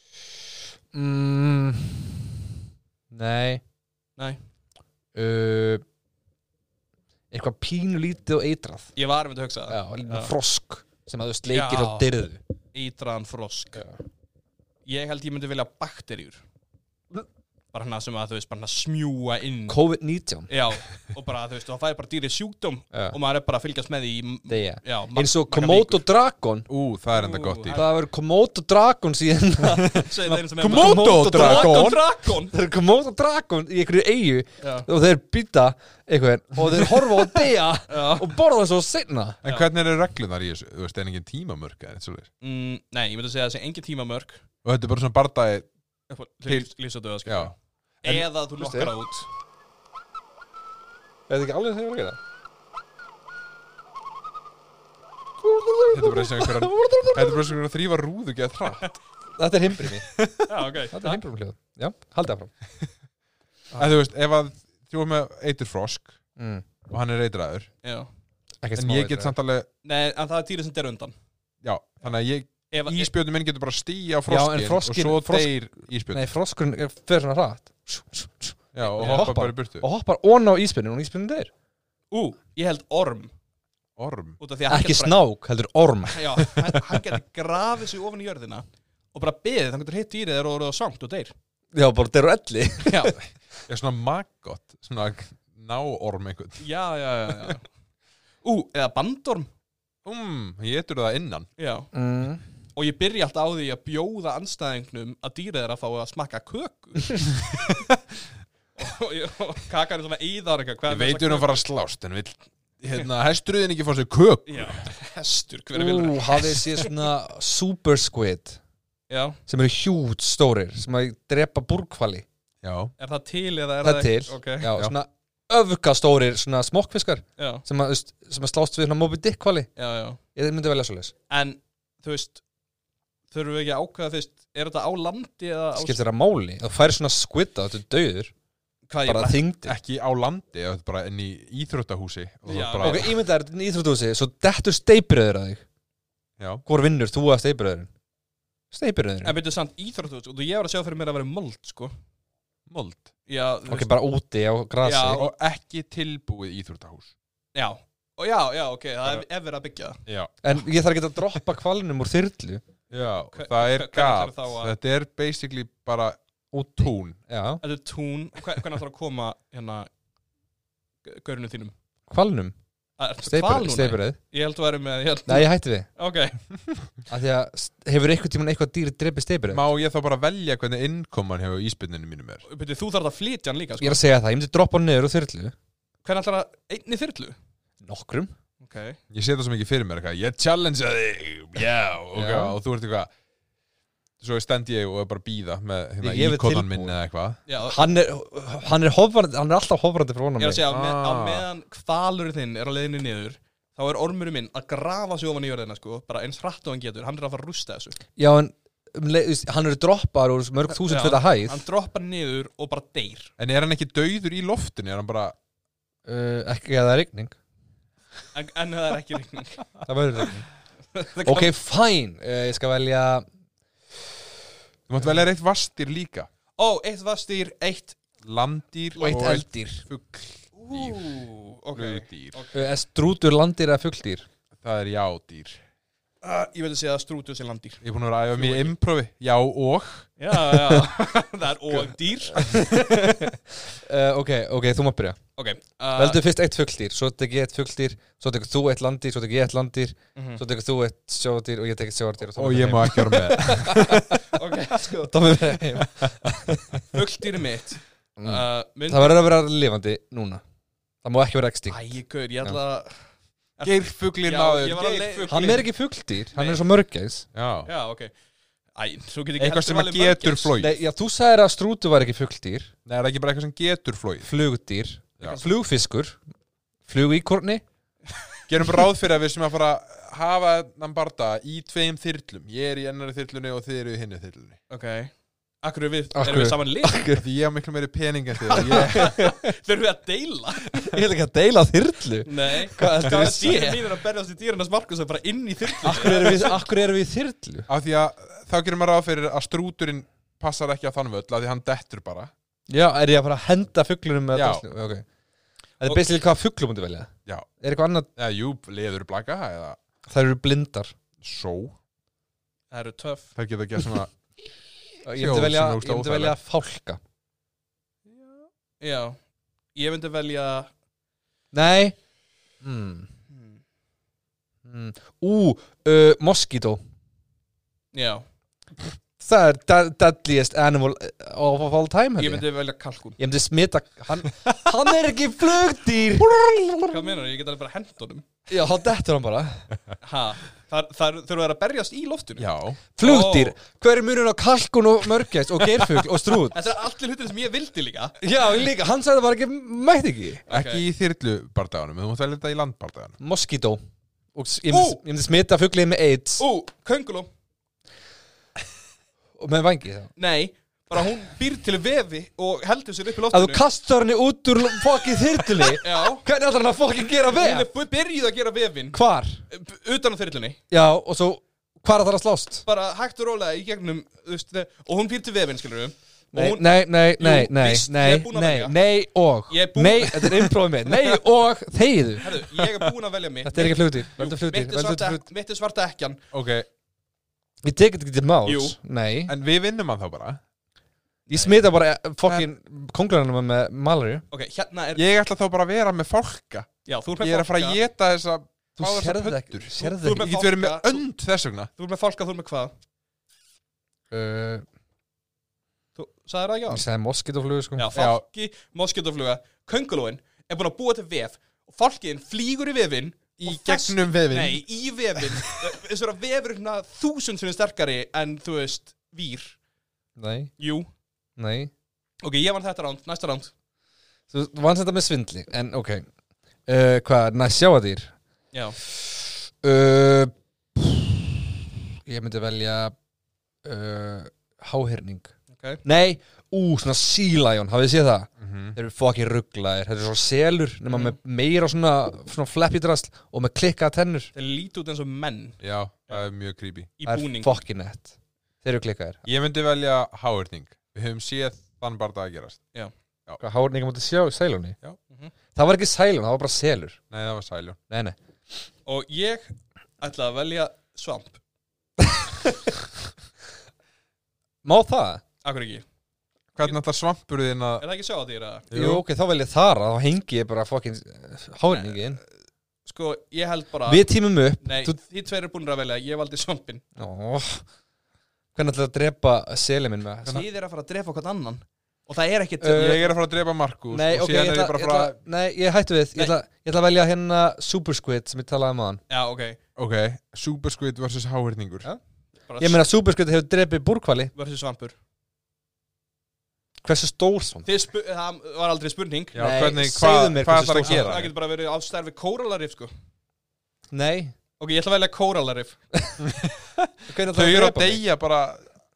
Mm, nei.
Nei.
Uh, eitthvað pínu lítið og eitrað.
Ég var með að hugsa það.
Já, líka frosk sem að þú sleikir
Já.
á dyrðu.
Ítraðan frosk.
Já.
Ég held ég myndi vilja bakteríur. Bara hérna sem að þú veist, bara hérna smjúa inn.
COVID nítján.
Já, og bara þú veist, þá fæði bara dýrið sjúkdóm
Já.
og maður er bara að fylgjast með því í,
Deyja.
já, mar-
Eins og
margar
Komodo
vikur.
Dragon.
Ú, það er enda
Ú,
gott dýr.
Það verður Komodo Dragon síðan.
Segðu þeir sem er
Komodo
bara-
Dragon?
Dragon
Það er Komodo Dragon í einhverju eyju
Já.
og þeir býta einhvern og þeir horfa á deyja
Já.
og borða svo seinna.
En
Já.
hvernig eru reglunar í þessu? Þú veist, er engin tímamörk eða eitthvað svoleiðis?
mm, Nei, ég myndi að segja að það sé engin tímamörk
Og þetta er bara svona bardagi.
til lífsöldöða,
Já.
skilja. Eða þú
Veistu?
nokkar það út.
Er þetta ekki alveg þegar að gera?
Þetta er bara eins og einhverjan Þetta er bara eins og einhverjan þrýfa rúðu geða hratt.
Þetta er himbrimi.
Já, ok.
Þetta er himbrimi hljóð. Já, haldið áfram.
En þú veist, ef að þú er með eitur frosk
Mm.
og hann er eitraður,
Já.
Ekkert
en
smá
ég get
eitrað.
samt alveg,
Nei, en það er dýrið sem der undan.
já, þannig að ég
Ef,
ísbjörnum minn getur bara stíja á
Já, en
froskin
froskin-
og svo
frosk-
deyr ísbjörn.
Nei, froskurinn er- fer svona hratt.
Já, og
og
hoppa
hoppar.
bara í burtu.
Og hoppar ón á ísbjörnin og ísbjörnin deyr.
ú, ég held orm.
Orm.
Út af því að hann
Ekki
getur bara-
snák, heldur orm.
Já, hann, hann getur grafið sig ofan í jörðina og bara beðið, hann getur hitt dýrið þegar og orðið á svangt og deyr.
Já, bara deyr og elli.
Já,
Já, svona maggot, svona náorm einhvern.
já, já, já, já. Ú, eða bandorm.
Um, ég etur það innan.
Já.
Mm.
Og ég byrja alltaf á því að bjóða anstæðingnum að dýrið er að fá að smakka köku. og, ég- og kakan er svona íðar eitthvað.
Ég veit við erum að fara að slást, en vil, hérna, hesturðin ekki fá sér köp.
Já, hestur, hver er vilja?
Ú, hafið séð svona super squid
Já,
sem eru hjút stórir sem að drepa búrkvali.
Já.
er það til eða er
Það
það
er til.
ekki? Ok,
Já,
Já.
svona öfgastórir svona smokkfiskar
já,
sem að, þú veist, sem að slást við svona Moby Dick kvali.
já, já.
Ég myndi velja svoleiðis.
En, þú veist, þurfum við ekki að ákveða, þú veist, er þetta á landi eða á...
Skiptir það máli? Þú færi svona squid á þetta er dauður,
Hvað
bara
ég
þyngdi.
Ekki á landi, eða bara inn í íþróttahúsi. Og
Já,
það bara,
Ok, ég myndi að þetta er íþróttúsi, svo dettur steipiröður að þig.
já.
Hvor vinnur þú að steipiröðurinn? Steipiröðurinn?
En byrju samt íþróttu, og ég var að sjá fyrir mér að vera mold, sko.
Mold.
Já, þú
Ok, bara úti á grasi.
Já.
Og ekki tilbúið íþróttahús.
Já, og já, já, ok, það er ef verið að byggja það.
Já.
En ég þarf ekki að droppa kvalinum úr þyrlu.
Já,
Hve-
það er
hve- hvernig
gat.
ætlarðu þá að-
Þetta er basically bara tún.
Já,
Þetta er tún, Hve- hvernig ætlar að koma hérna gaurinu þínum?
kvalinum.
Steipur,
Steipiröð.
Ég held að vera með, ég held
Nei, ég hætti við.
Ok,
Af því að s- hefur eitthvað tímann eitthvað dýr drepið steipiröð?
Má ég þá bara velja hvernig innkoman hefur íspynninu mínum er?
byrju, þú þarf að flytja hann líka,
Ég
sko.
er að segja það, ég myndi droppa hann niður úr þyrlu.
Hvernig ætlar að, einni þyrlu?
Nokkrum.
Ok,
Ég sé það svo mikið fyrir mér eitthvað. Ég challenge þig, já, og,
Já.
og þú ert eitthvað. Svo stend ég og er bara að býða með hérna,
Ég hef
íkonan
tilbúið.
minn eða eitthvað.
já,
Hann er, hann er hofrandi, hann er alltaf hofrandi fyrir
ég
honum
er að segja, á, með, á
Ah.
meðan hvalurinn þinn er á leiðinni niður, þá er ormurinn minn að grafa sig ofan í jörðina, sko, bara eins hratt og hann getur, hann er að fara að rústa þessu.
Já, en um leið- þú veist, hann eru droppar úr mörg þúsund
Já,
fyrir hæð.
Hann droppar niður og bara deyr.
En er hann ekki dauður í loftinu? Er hann bara
uh, Ekki að það er rigning.
En, en það er ekki rigning.
Það verður rigning. Ok, fine. Uh, ég skal velja...
Þú mátt velja eitt vastir líka.
Ó, eitt vastýr, eitt
Landýr
Og eitt eldýr.
fugl.
Ú, ok,
Flugdýr.
okay.
Uh, er strútur landir eða fugldýr?
Það er jádýr.
Uh, Ég vil segja að strútur sé landýr.
Ég er búin að ræða mig í improvi. Já og.
Já, já, það er og dýr.
uh, Ok, ok, þú mátt byrja.
Ok uh,
Veldu fyrst eitt fugldýr, svo tek ég eitt fugldýr, svo tekur þú eitt landdýr, svo tek ég eitt landdýr,
mhm.
svo tekur þú eitt sjódýr og ég tek eitt sjódýr.
Og ég má ekki vera með.
Ok, sko
Það með með heim.
Fugldýri mitt
Mm.
uh, mynd...
Það verður að vera lifandi núna. Það má ekki vera extinct.
Æ, gaur, ég ætla að
Geirfuglin
Já,
maður.
ég var að le-
Geirfuglin.
Hann er ekki fugldýr, hann
Nei.
er svo mörgæs.
Já.
Já, ok Æ, svo get ég
Eitthvað sem að getur flóið.
Nei, já, þú sagðir að strútu var ekki fugldýr.
Nei, er það ekki bara eitthvað sem getur flóið?
Flugdýr,
Já.
flugfiskur, flugíkorni.
Gerum ráð fyrir að við sem að fara að hafa þann barda í tveim þyrlum. Ég er í ennari þyrlunni og þið eru í hinni þyrlunni.
Ok Akkur við,
Akkur-
erum við saman lið?
Því ég haf miklu meiri pening en þið. Ég,
Þurfum við að deila?
Ég vil ekki að deila þyrlu.
Nei
Hvað heldur
Hvað
við
er
sé?
dýrin mínir að berjast í dýrinnas Markus og bara inn í þyrlu?
Akkur erum við, akkur erum við í þyrlu?
af því að þá gerum maður ráð fyrir að strúturinn passar ekki á þann völl, af því hann dettur bara.
Já, er ég að fara að henda fuglunum með
Já.
draslu? Ok. Það er basically hvað fuglu mútu velja.
Já.
Er eitthvað annað?
Eða jú, leður blaka eða
Það eru blindar.
só.
Það eru töff
Það geta ekki svona...
Ég
Hljóð
myndi velja,
sem er
ég
ógeðslega
myndi velja fálka.
Já Ég myndi velja
Nei. Hmm. Hmm. Ú, uh, mosquito.
Já
Það er da- deadliest animal of, of all time, held
Ég
ég.
myndi velja kalkún
Ég myndi smita, hann, hann er ekki flugdýr.
Hvað menar ég? Ég get alveg bara hent honum
Já, þá dettur hann bara.
Ha Það, það þurfa að berjast í loftinu
Já.
Flugdýr,
Ó.
hver er munurinn á kalkun og mörgæst og geirfugl og strút?
Þetta er allir hlutir sem ég vildi líka
Já, líka, hann sagði það bara ekki, mætti ekki.
Ekki í þyrlu bardaganum, þú mátt velja þetta í landbardaganum.
Mosquito. Og s- ég myndi, ég myndi smita fuglið með AIDS
Ú, könguló
og með vangi þá.
Nei, bara hún býr til vefi og heldur sér upp í
Að
loftinu
þú kastar henni út úr fokkin þyrlunni.
Já
Hvernig ætlar hann að fokkin gera
Hún er
vef?
bu- byrjuð að gera vefin
Hvar?
b- Utan á þyrlunni
Já, og svo, hvar ætlar að slást?
Bara hægt og rólega í gegnum þú veist, þe- Og hún býr til vefin, skilur við
Nei,
hún,
nei, nei, nei,
Jú,
nei,
víst,
nei,
ég er búinn að
nei,
velja.
nei og
Ég er búinn-
Nei, þetta er imprófið mitt. Nei og þegiðu.
Herru, ég er búinn að velja mig
Þetta er ekki flugdýr. Veldu flugdýr.
Mitt er
Veldu
svarta,
flugdýr.
mitt er svarta ekkjan
Ok,
Ég tek þetta ekki til máls.
Jú.
Nei.
en við vinnum hann þá bara.
Ég smita bara fokkin konglarinn með malaríu.
Ok, hérna er
Ég ætla þá bara að vera með fólka.
Já, þú ert með
Ég er að fara að
fálka.
geta þessa...
Þú
fá þessar
sérð ekki.
pöddur.
Sérð
Þú- þú
ekki.
Ég get verið með
fálka,
önd þess vegna.
Þú ert með fálka, þú ert með hvað?
Uh,
Þú sagði það ekki á
Ég sagði moskítoflugu sko.
Já, fálki, moskítofluga Köngulóin er búinn að búa til vef Og fálkiðin flýgur í vefin
Í
og fest-
gegnum vefinn.
Nei, í vefin Þess að vefur er hérna þúsund sinni sterkari En þú veist, vír
Nei,
Jú
nei.
Ok, ég vann þetta ránd, næsta ránd
Þú vannst þetta með svindli, en ok. Uh, hvað, næst sjáadýr?
Já
Uh, ég myndi velja uh, háhyrning.
Ok.
Nei, ú, svona sea lion, hafið þið séð það?
Mhm.
Þeir eru fokkin rugglaðir, þeir eru svona selur nema með meira svona, svona flappy drasl og með klikkaða tennur.
Þeir líti út eins og menn
Já, það er mjög creepy.
Í
Það er
búning
fokkin nett. Þeir eru klikkaðir.
Ég myndi velja háörning. Við höfum séð þann barða að gerast.
Hvað, háhyrninga mútið sjá sælunni?
Já.
Mhm.
Það var ekki sælun, það var bara selur.
Nei, það var sæljón.
Nei, nei.
Og ég ætla að velja svamp
Má það?
Akkur ekki
Hvernig ætlar svampurðu þinn að...
Er það ekki sjá að dýra?
Jú, ok, þá vel ég þara, þá hengi ég bara fokkin háhyrningin.
Sko, ég held bara
Við tímum upp.
Nei,
Þú-
þið tveir eru búin að velja Ég valdi svampin
Ó, hvernig ætla að drepa selið minn með?
Þið er að fara að drefa hvern annan Og það er ekkit
Uh,
Ég er að fara að drepa Markus
Nei,
og
ok,
síðan
ég
er
ætla,
ég bara
ég
að fara
ætla, nei, ég hættu við. Ég
Nei.
ætla, ég ætla að velja hérna Super Squid sem ég talaði um á hann.
Já, ok
Ok, Super Squid versus háörningur.
Já.
Bara
Ég meina Super Squid hefur drepið búrkvali.
versus svampur
Hversu stór svona?
Þið spu Það var aldrei spurning
Já,
Nei,
hvernig,
segðu
hvað,
mér
hvað
hversu
ætlar að
stórt
gera?
Það getur bara verið á stærfi kóralarif, sko
Nei.
Ok, ég ætla að velja kóralarif
Hvernig ætla
Þau eru að
drepa mig?
deyja bara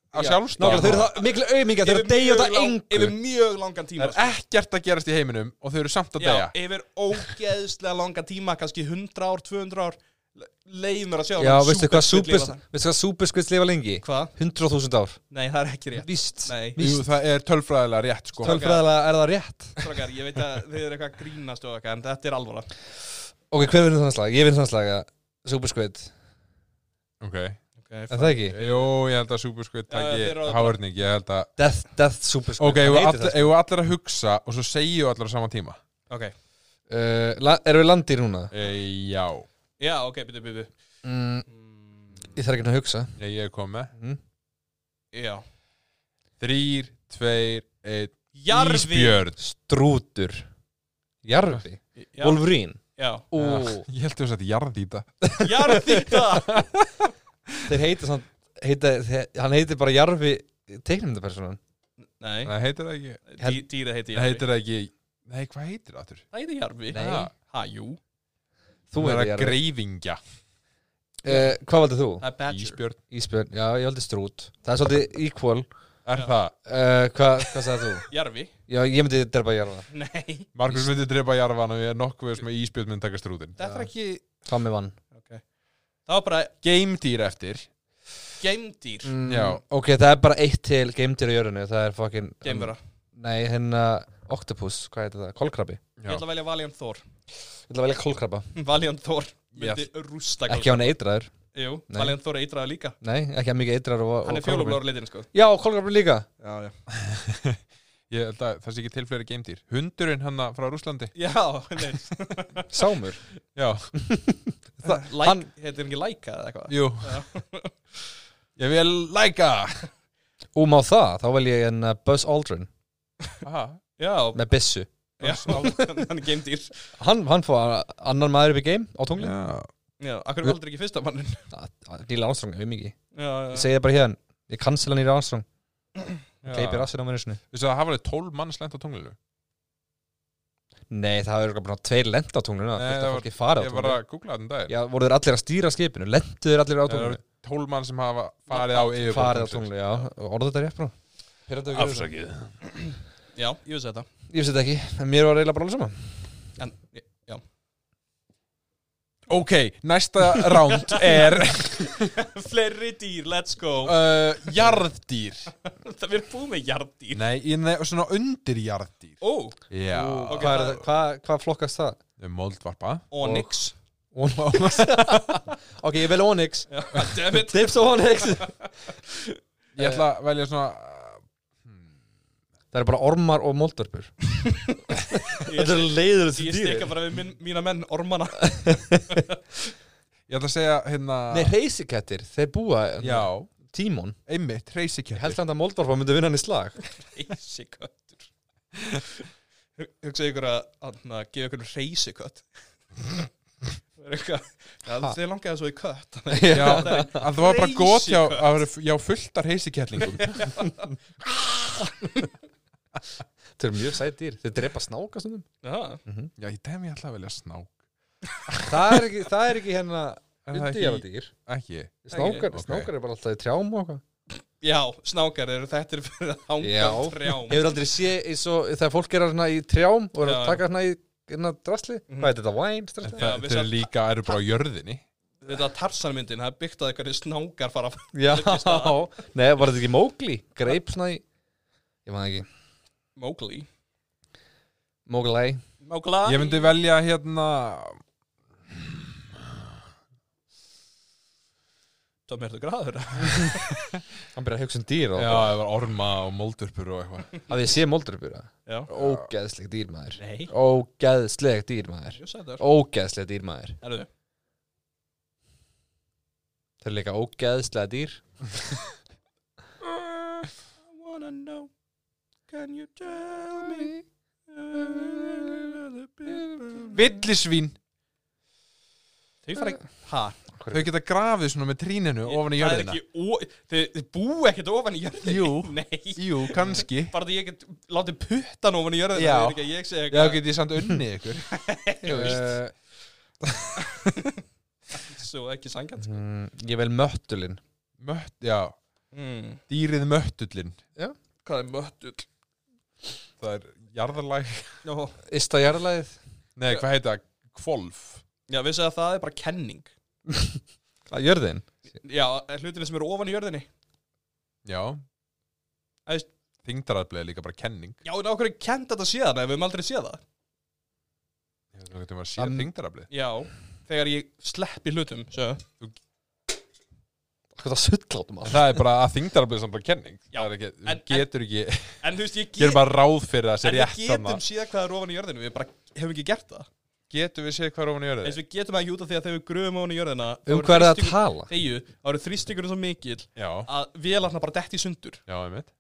á
Já.
sjálfstáð
Nákvæmlega, þau eru það miklu auðmingja, þau eru að deyja út af engu.
Yfir mjög langan tíma
Það er ekkert að gerast í heiminum og þau eru samt að
Já,
deyja
yfir ógeðslega langan tíma, kannski hundrað ár, tvö hundruð ár leið mér að sjá
Já,
þennan
veistu hvað
Super Squid lifa
super,
þann.
veistu hvað super squids lifa lengi?
Hvað?
hundrað þúsund ár.
Nei, það er ekki rétt
Víst.
Nei,
Jú, það er tölfræðilega rétt sko
Tölfræðilega er það rétt.
strákar, ég veit að þið eru eitthvað að grínast og eitthvað, en þetta er alvara
Ok, hver vinnur þann slag? Ég vinn þann slag að super squid.
Ok
okay,
Er það ekki?
Jú, ég held að Super Squid
Já, þeir
taki
eru að-
háörning Ég held að
Death, death super squid.
Ok,
Hann
eigum
heitir
allir,
það, sko.
eigum allir að hugsa og svo segjum allir á sama tíma
Ok,
Uh, la- Erum við landir núna?
e, Já,
já, ok, byrju, byrju
Mm,
mm,
ég þarf ekki að hugsa.
ég, ég er komið
Mm.
Já
Þrýr, tveir, einn
Jarfi
Ísbjörn
Strútur. Jarfi.
Já,
Wolverine.
já.
Ó,
Já, Ég held að þú sett jarðýta
Jarðýta
þeir heita samt, heita, þeir, hann heitir bara Jarfi teiknumyndapersonan.
Nei,
Nei, heitir það ekki
dý, dýrið heiti
Nei,
Jarfi
heitir það ekki Nei, hvað heitir það aftur?
Það heiti Jarfi
Nei.
Ha,
Ha, jú
Þú
Það er
heitir
að
Jarfi.
greifingja
Uh, hvað valdið þú?
Það er Badger
Ísbjörn
Ísbjörn, já, ég valdi Strút. Það er svolítið equal.
Er
Já.
það?
Uh, hvað, hvað sagði þú?
Jarfi
Já, ég myndi drepa Jarfa.
Nei,
Markus myndi drepa jarðan og ég er nokkuð veist með Ísbjörn myndi taka strútin
þetta er ekki
Tommy vann.
okay. Það var bara
Geimdýr eftir
geimdýr
Mm,
Já.
Ok, það er bara eitt til geimdýr á jörðinu. Það er fucking...
Geimvera
Nei, hérna Octopus, hvað heitir það? Kolkrabi.
Ég ætla að velja Valiant Thor
Ég ætla að velja kolkraba.
Valiant Thor myndi rústa
Ekki á hann eitraður.
Jú,
Nei.
Valiant Thor eitraði líka
Nei, ekki að mikið eitraður og...
Hann er fjólublóður litin, sko
Já, kolkrabi líka.
Já, já
Ég held að það sé ekki til fleiri geimdýr Hundurinn hann frá Rússlandi
Já, nei
Sámur.
Já,
Like,
hann-
heitir ekki Laika eða eitthvað
jú
Já.
Ég vil læka
Og má það, þá vel ég en uh, Buzz Aldrin
Aha.
Já,
með byssu.
já hann er geimdýr
Hann, hann fór annar maður upp í game á tungli.
Já.
Já, akkur er aldrei ekki fyrsta mannin
Neil Armstrong, um mikið.
Já, já
Ég segi það bara hérna, ég cancela Neil Armstrong.
Já.
Kleipir rassinn á mennusinu.
Vissu að það hafa alveg tólf manns lent á tunglinu
Nei, það hefur bara tveir lent á tunglinu.
Nei,
Það
það
er
var-
fólki farið á
Ég var
tunglinu.
að googla þetta um daginn
Já, voru þeir allir að stýra skipinu? Lentu þeir allir á
Það
tunglinu?
eru tólf mann sem hafa farið á yfirborð
Farið á
tunglsins.
tunglinu, já. Orðu þetta rétt, brá?
Afsakið
Já, ég vissi þetta
Ég vissi þetta ekki, en mér var eiginlega bara alveg sama.
En, já
Ok, næsta ránd er
Fleiri dýr, let's go
uh, jarðdýr
Það við erum búið með jarðdýr
Nei, ég- nei, svona undir jarðdýr
Ó,
Já
Ok,
Hvað, er,
það-
það- hvað, hvað flokkast það?
Moldvarpa
Onyx
Ok, ég vel Onyx.
Já, dammit
Dips og Onyx.
Ég ætla að velja svona
Það eru bara ormar og moldvörpur. Þetta er leiður
Ég stikka bara við minn, mína menn ormana
Ég ætla að segja hérna
Nei, reysikettir, þeir búa
Já,
Tímon.
einmitt,
Ég
reysikettir
held samt að moldvarpa myndi vinna hann í slag.
Reysikött Hugsaðu ykkur að, að, að gefa ykkur reysikött Það er eitthvað Já,
Ha?
þeir langaði svo í kött
Já, að það var bara gott hjá,
Reysikött.
að vera- já, fulltar reysikettlingum
Þeir eru mjög sæt dýr. Þeir drepa snáka stundum.
Já,
Já, ég dem ég ætla að velja snák
Það er ekki, það er ekki hérna
Er það
undirjara
ekki,
dýr.
ekki
Snákar,
Ok.
snákar er bara alltaf í trjám og eitthvað.
já snákar eru þetta er fyrir að hanga
Já.
á trjám
Hefur aldrei séð eins og þegar fólk er svona í trjám og er
Já.
að taka svona í hérna drasli?
Mhm.
Hvað er þetta, wine drasli?
Já,
Það
við
þeir
satt-
líka eru bara á jörðinni
Þetta Tarzan-myndin, það er byggt að eitthvað snákar fara
Já, nei, var þetta ekki Mowgli? Greip svona í, ég maður ekki,
Mowgli
Mowgli.
Mowgli
Ég myndi velja hérna
Tómi, ertu gráður?
Hann byrjar að hugsa um dýr og
Já, það var orma og moldurpur og eitthvað
að ég sé moldröpura.
Já
Ógeðsleg dýr maður.
Nei
Ógeðsleg dýr maður.
Jú, sagði það
Ógeðsleg dýr maður.
Erðu
Það er líka ógeðslega dýr.
I wanna know Can you tell me
Villisvín
Þau fara ekki Hæ?
Þau geta grafið svona með tríninu ofan í jörðina
Það er ekki ó- Þið þið búi ekkert ofan í jörðina
Jú.
Nei
Jú, kannski
Bara því ég get látið puttan ofan í jörðina
Já.
Það er ekki að ég segi
Já, get ég samt unnið ykkur
Uh,
Svo ekki sangjant sko.
mm, ég vel möttulinn.
Mött, já
mm.
Dýrið möttullin.
Hvað er möttull?
Það er jarðarlag.
Já,
Ysta jarðalagið.
Nei, hvað heita það? Kvolf.
Já, við segja að það er bara kenning.
Það er jörðin.
Já, hlutinni sem eru ofan í jörðinni.
Já.
Æst...
Þyngdaraflið er líka bara kenning.
Já, en okkur er kent þetta síðan ef við höfum aldrei séð það.
Ég veit ekki um að sé um... þyngdaraflið.
Já, þegar ég sleppi hlutum, svo.
Þú...
Hvað það sullátum að?
Það er bara að þyngdaraflið sem bara kenning.
Já,
það er ekki,
en,
þú getur ekki...
En þú veist, ég get...
Gerum bara ráð fyrir að það sé rétt
En við getum séð hvað er ofan í jörðinu, við bara hefum ekki gert það.
Getum við séð hvað er ofan í jörðinu?
Eins við getum ekki út af því að þegar við gröfum ofan í jörðina
Um hvað er það að tala?
Þegju, þá eru þrýstingurinn svo mikill
Já.
að vélarna bara detti í sundur.
Já, einmitt.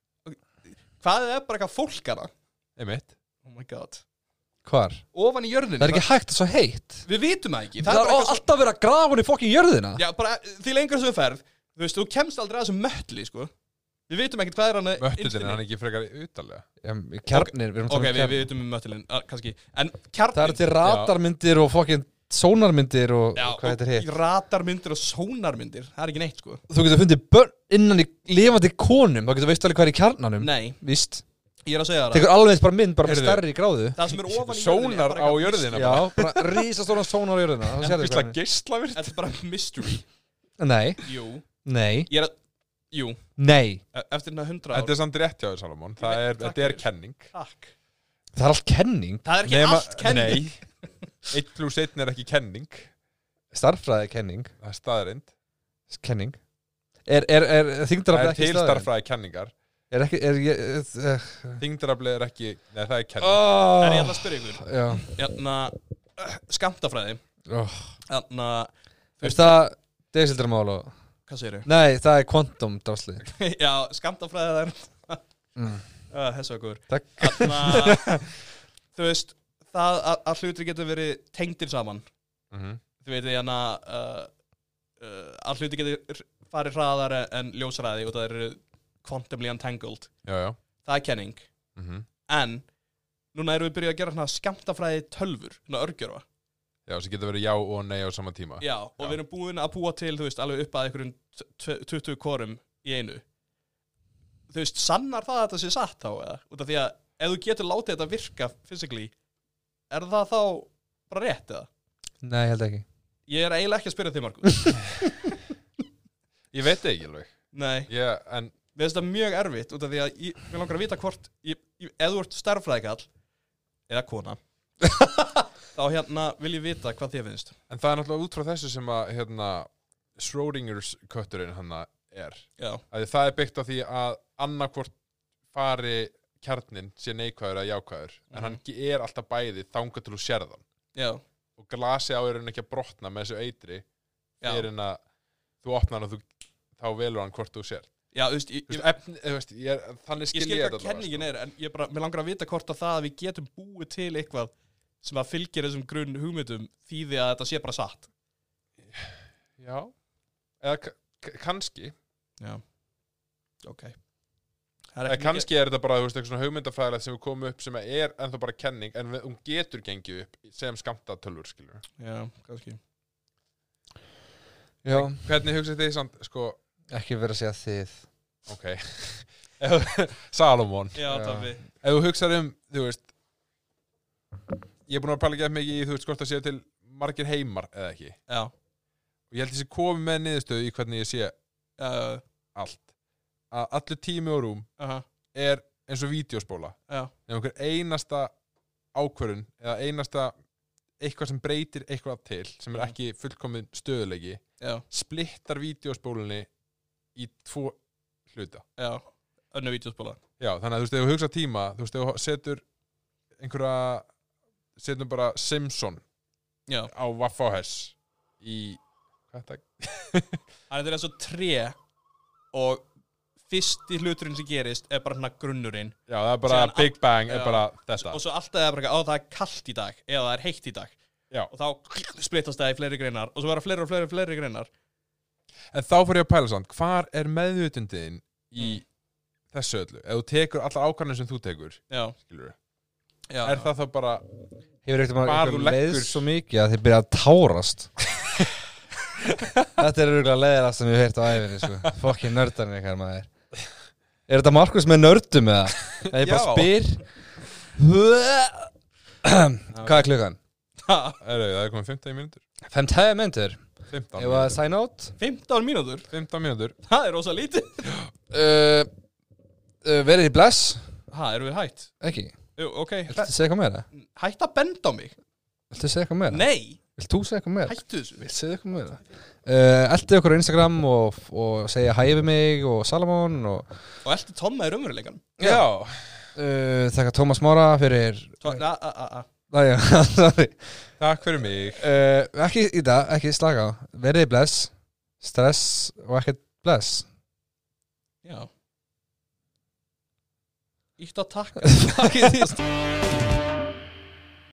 Hvað er bara eitthvað fólk hana?
Einmitt.
Oh my god.
Hvar?
Ofan í jörðinu.
Það er ekki hægt að svo heitt.
Við vitum það ekki.
Það, það er
bara
alltaf verið að grafa hann í fokkin jörðina.
Já, bara því lengur sem við ferð, þú veist, þú kemst aldrei að þessum möttli, sko. Við vitum ekkert hvað er hann
Möttullin er hann ekki frekar utalega.
Kjarnir, við erum
Ok, við, við vitum um möttilinn, kannski. En kjarnin...
Það eru til radarmyndir og fokkin sónarmyndir og,
Já,
og hvað þetta er hitt.
radarmyndir og sónarmyndir. Það er ekki neitt, sko.
Þú getur fundið börn innan í lifandi konum. Þá getur veist alveg hvað er í kjarnanum.
Nei,
Víst.
ég er að segja það.
Tekur alveg eins bara mynd, bara með
Heyrðu.
stærri gráðu.
Það sem er ofan í
Sónar á
jörðinni er bara
jörðina.
Já, bara rísastóran sónar á jörðina. Það sérðu
Vissla
hvað.
geislavirkt.
Þetta er bara mystery.
Nei,
Jú.
nei,
Ég er að... Jú.
nei.
E- Eftir hérna hundra ár.
Þetta er samt rétt hjá þér, Salomon. Það
Ég veit,
er,
takk
þetta er
fyrir.
kenning.
Takk.
Það er allt kenning.
Það er ekki
Nema-
allt kenning.
Nei. Eitt pluss einn er ekki kenning.
Starffræði kenning.
Það er staðarind.
Kenning. Er, er, er
Það
þingdarafli
er
ekki
til
staðurinn?
starffræði kenningar.
Er ekki, er ég... Uh,
Þyngdaraflið er ekki... Nei, það er kenning.
oh,
En ég ætla að spyrja ykkur.
Já.
Hérna... Skamtafræði.
Oh.
Hérna...
Er það desildarmál og...
Hvað segirðu?
Nei, það er quantum drasli.
Já, skamtafræði er...
Mm.
Uh, Hessu okkur.
Takk.
Hérna... Þú veist... Það að, að hlutir getur verið tengdir saman.
Mhm.
Þú veit, hérna... Uh, uh, að hlutir getur farið hraðar en ljósræði og það eru quantumly entangled.
Já, já.
Það er kenning.
Mhm.
En... Núna erum við byrjuð að gera svona skamtafræði tölfur. Svona örgjörfa.
Já, sem getur verið já og nei á sama tíma.
Já, og
Já.
við erum búin að búa til, þú veist, alveg upp að einhverjum tv- tuttugu korum í einu. Þú veist, sannar það að þetta sé satt þá, eða? Út af því að ef þú getur látið þetta virka physically, er það þá bara rétt, eða?
Nei, ég held ekki.
Ég er eiginlega ekki að spyrja þig, Markus.
Ég veit það ekki alveg.
Nei,
Ég, en
við veist það mjög erfitt, út af því að ég, mér langar að vita hvort, ég, ég, ef þú ert stærðfræðikall, eða kona, þá hérna vil ég vita hvað þér finnst.
En það er náttúrulega út frá þessu sem að hérna, Schrödingers kötturinn hann er.
Já,
Að það er byggt á því að annarkvort fari kjarnin sé neikvæður eða jákvæður. En hann ge- er alltaf bæði þangað til þú sérð hann.
já,
Og glasi á er hann ekki að brotna með þessu eitri.
já.
Fyrir en að þú opnar hann og þú, þá velur hann hvort þú sér.
Já, þú veist, ég,
Þú
ég,
veist, efni, þú veist, ég er, þannig
ég
skil
skil
ég
hvað
þetta allavega,
kenningin
sko.
er, en ég bara, mér langar að vita hvort að það að við getum búið til eitthvað sem að fylgir þessum grunn hugmyndum þýði að þetta sé bara satt.
Já. Eða ka- ka- kannski.
Já. Ok. Það
Eða kannski er þetta bara, þú veist, eitthvað svona hugmyndafræðilegt sem við komum upp sem er ennþá bara kenning, en við, hún getur gengið upp sem skamta tölvur, skilur.
Já, kannski.
Já.
Hvernig hugsið þið samt, sko,
Ekki verið að segja þið.
ok, Ef- Salomon,
Já,
Já.
Tafi.
ef þú hugsar um, þú veist, ég er búin að pæla ekki mikið í, þú veist, hvort það sé til margir heimar eða ekki.
Já.
Og ég held þessi komið með niðurstöðu í hvernig ég sé
Uh,
allt. Að allur tími og rúm
aha.
er eins og vídeospóla.
Já.
Ef einhver einasta ákvörun eða einasta eitthvað sem breytir eitthvað til sem er
Mm.
ekki fullkomin stöðuleiki
Já.
splittar vídeospólunni í tvo hluta.
Já. Önnu vídeospóla.
Já, þannig að þú veist, ef þú hugsa tíma, þú veist, ef þú setur einhverja, setum bara Simpson
Já.
á Vaffa Hess í, hvað er það?
Það er eins og tré og fyrsti hluturinn sem gerist er bara hérna grunnurinn.
Já, það er bara
Síðan
Big Bang, er
já.
bara þetta.
Og svo alltaf er bara eitthvað, á það er kalt í dag eða það er heitt í dag.
Já.
Og þá splittast það í fleiri greinar og svo verða fleiri og fleiri og fleiri greinar.
En þá fór ég að pæla samt, hvar er meðvutundin í
Mm.
þessu öllu? Ef þú tekur allar ákvarðanir sem þú tekur,
Já.
skilur
Já.
er það þá bara,
Hefur ekkert
Hvar
maður
þú
leið
leggur-
svo mikið að þið byrja að tárast. Þetta er rúglega leiðilega sem ég hef heyrt á æfinni sko. Fokkin nördarnir ykkar maður. Er þetta Markus með nördum eða? Ég bara
Já.
spyr Hvað er klukkan?
Heyrðu, það er komið fimmtán mínútur
fimmtán myndir
fimmtán
Ég var að sign out
fimmtán mínútur,
fimmtán mínútur
það er rosa lítið.
uh, uh, Verið í bless
Ha, erum við hætt?
Ekki
Jú, ok,
Viltu segja eitthvað meira?
hætt að benda á mig.
Viltu segja eitthvað meira?
Nei,
Viltu þú segja eitthvað meira?
hættu þessu.
Viltu segja eitthvað meira? Uh, Eltið okkur á Instagram og, og segja hæ við mig og Salamón og
Og elti Tomma í raunveruleikan.
Já,
uh, Þakka Tómas Mára fyrir
To- a- a- a- a.
Æja, sorry
takk fyrir mig
uh, Ekki í dag, ekki slaka á Verið í bless Stress og ekkert bless
Já. Ítt að takka. Takk í því.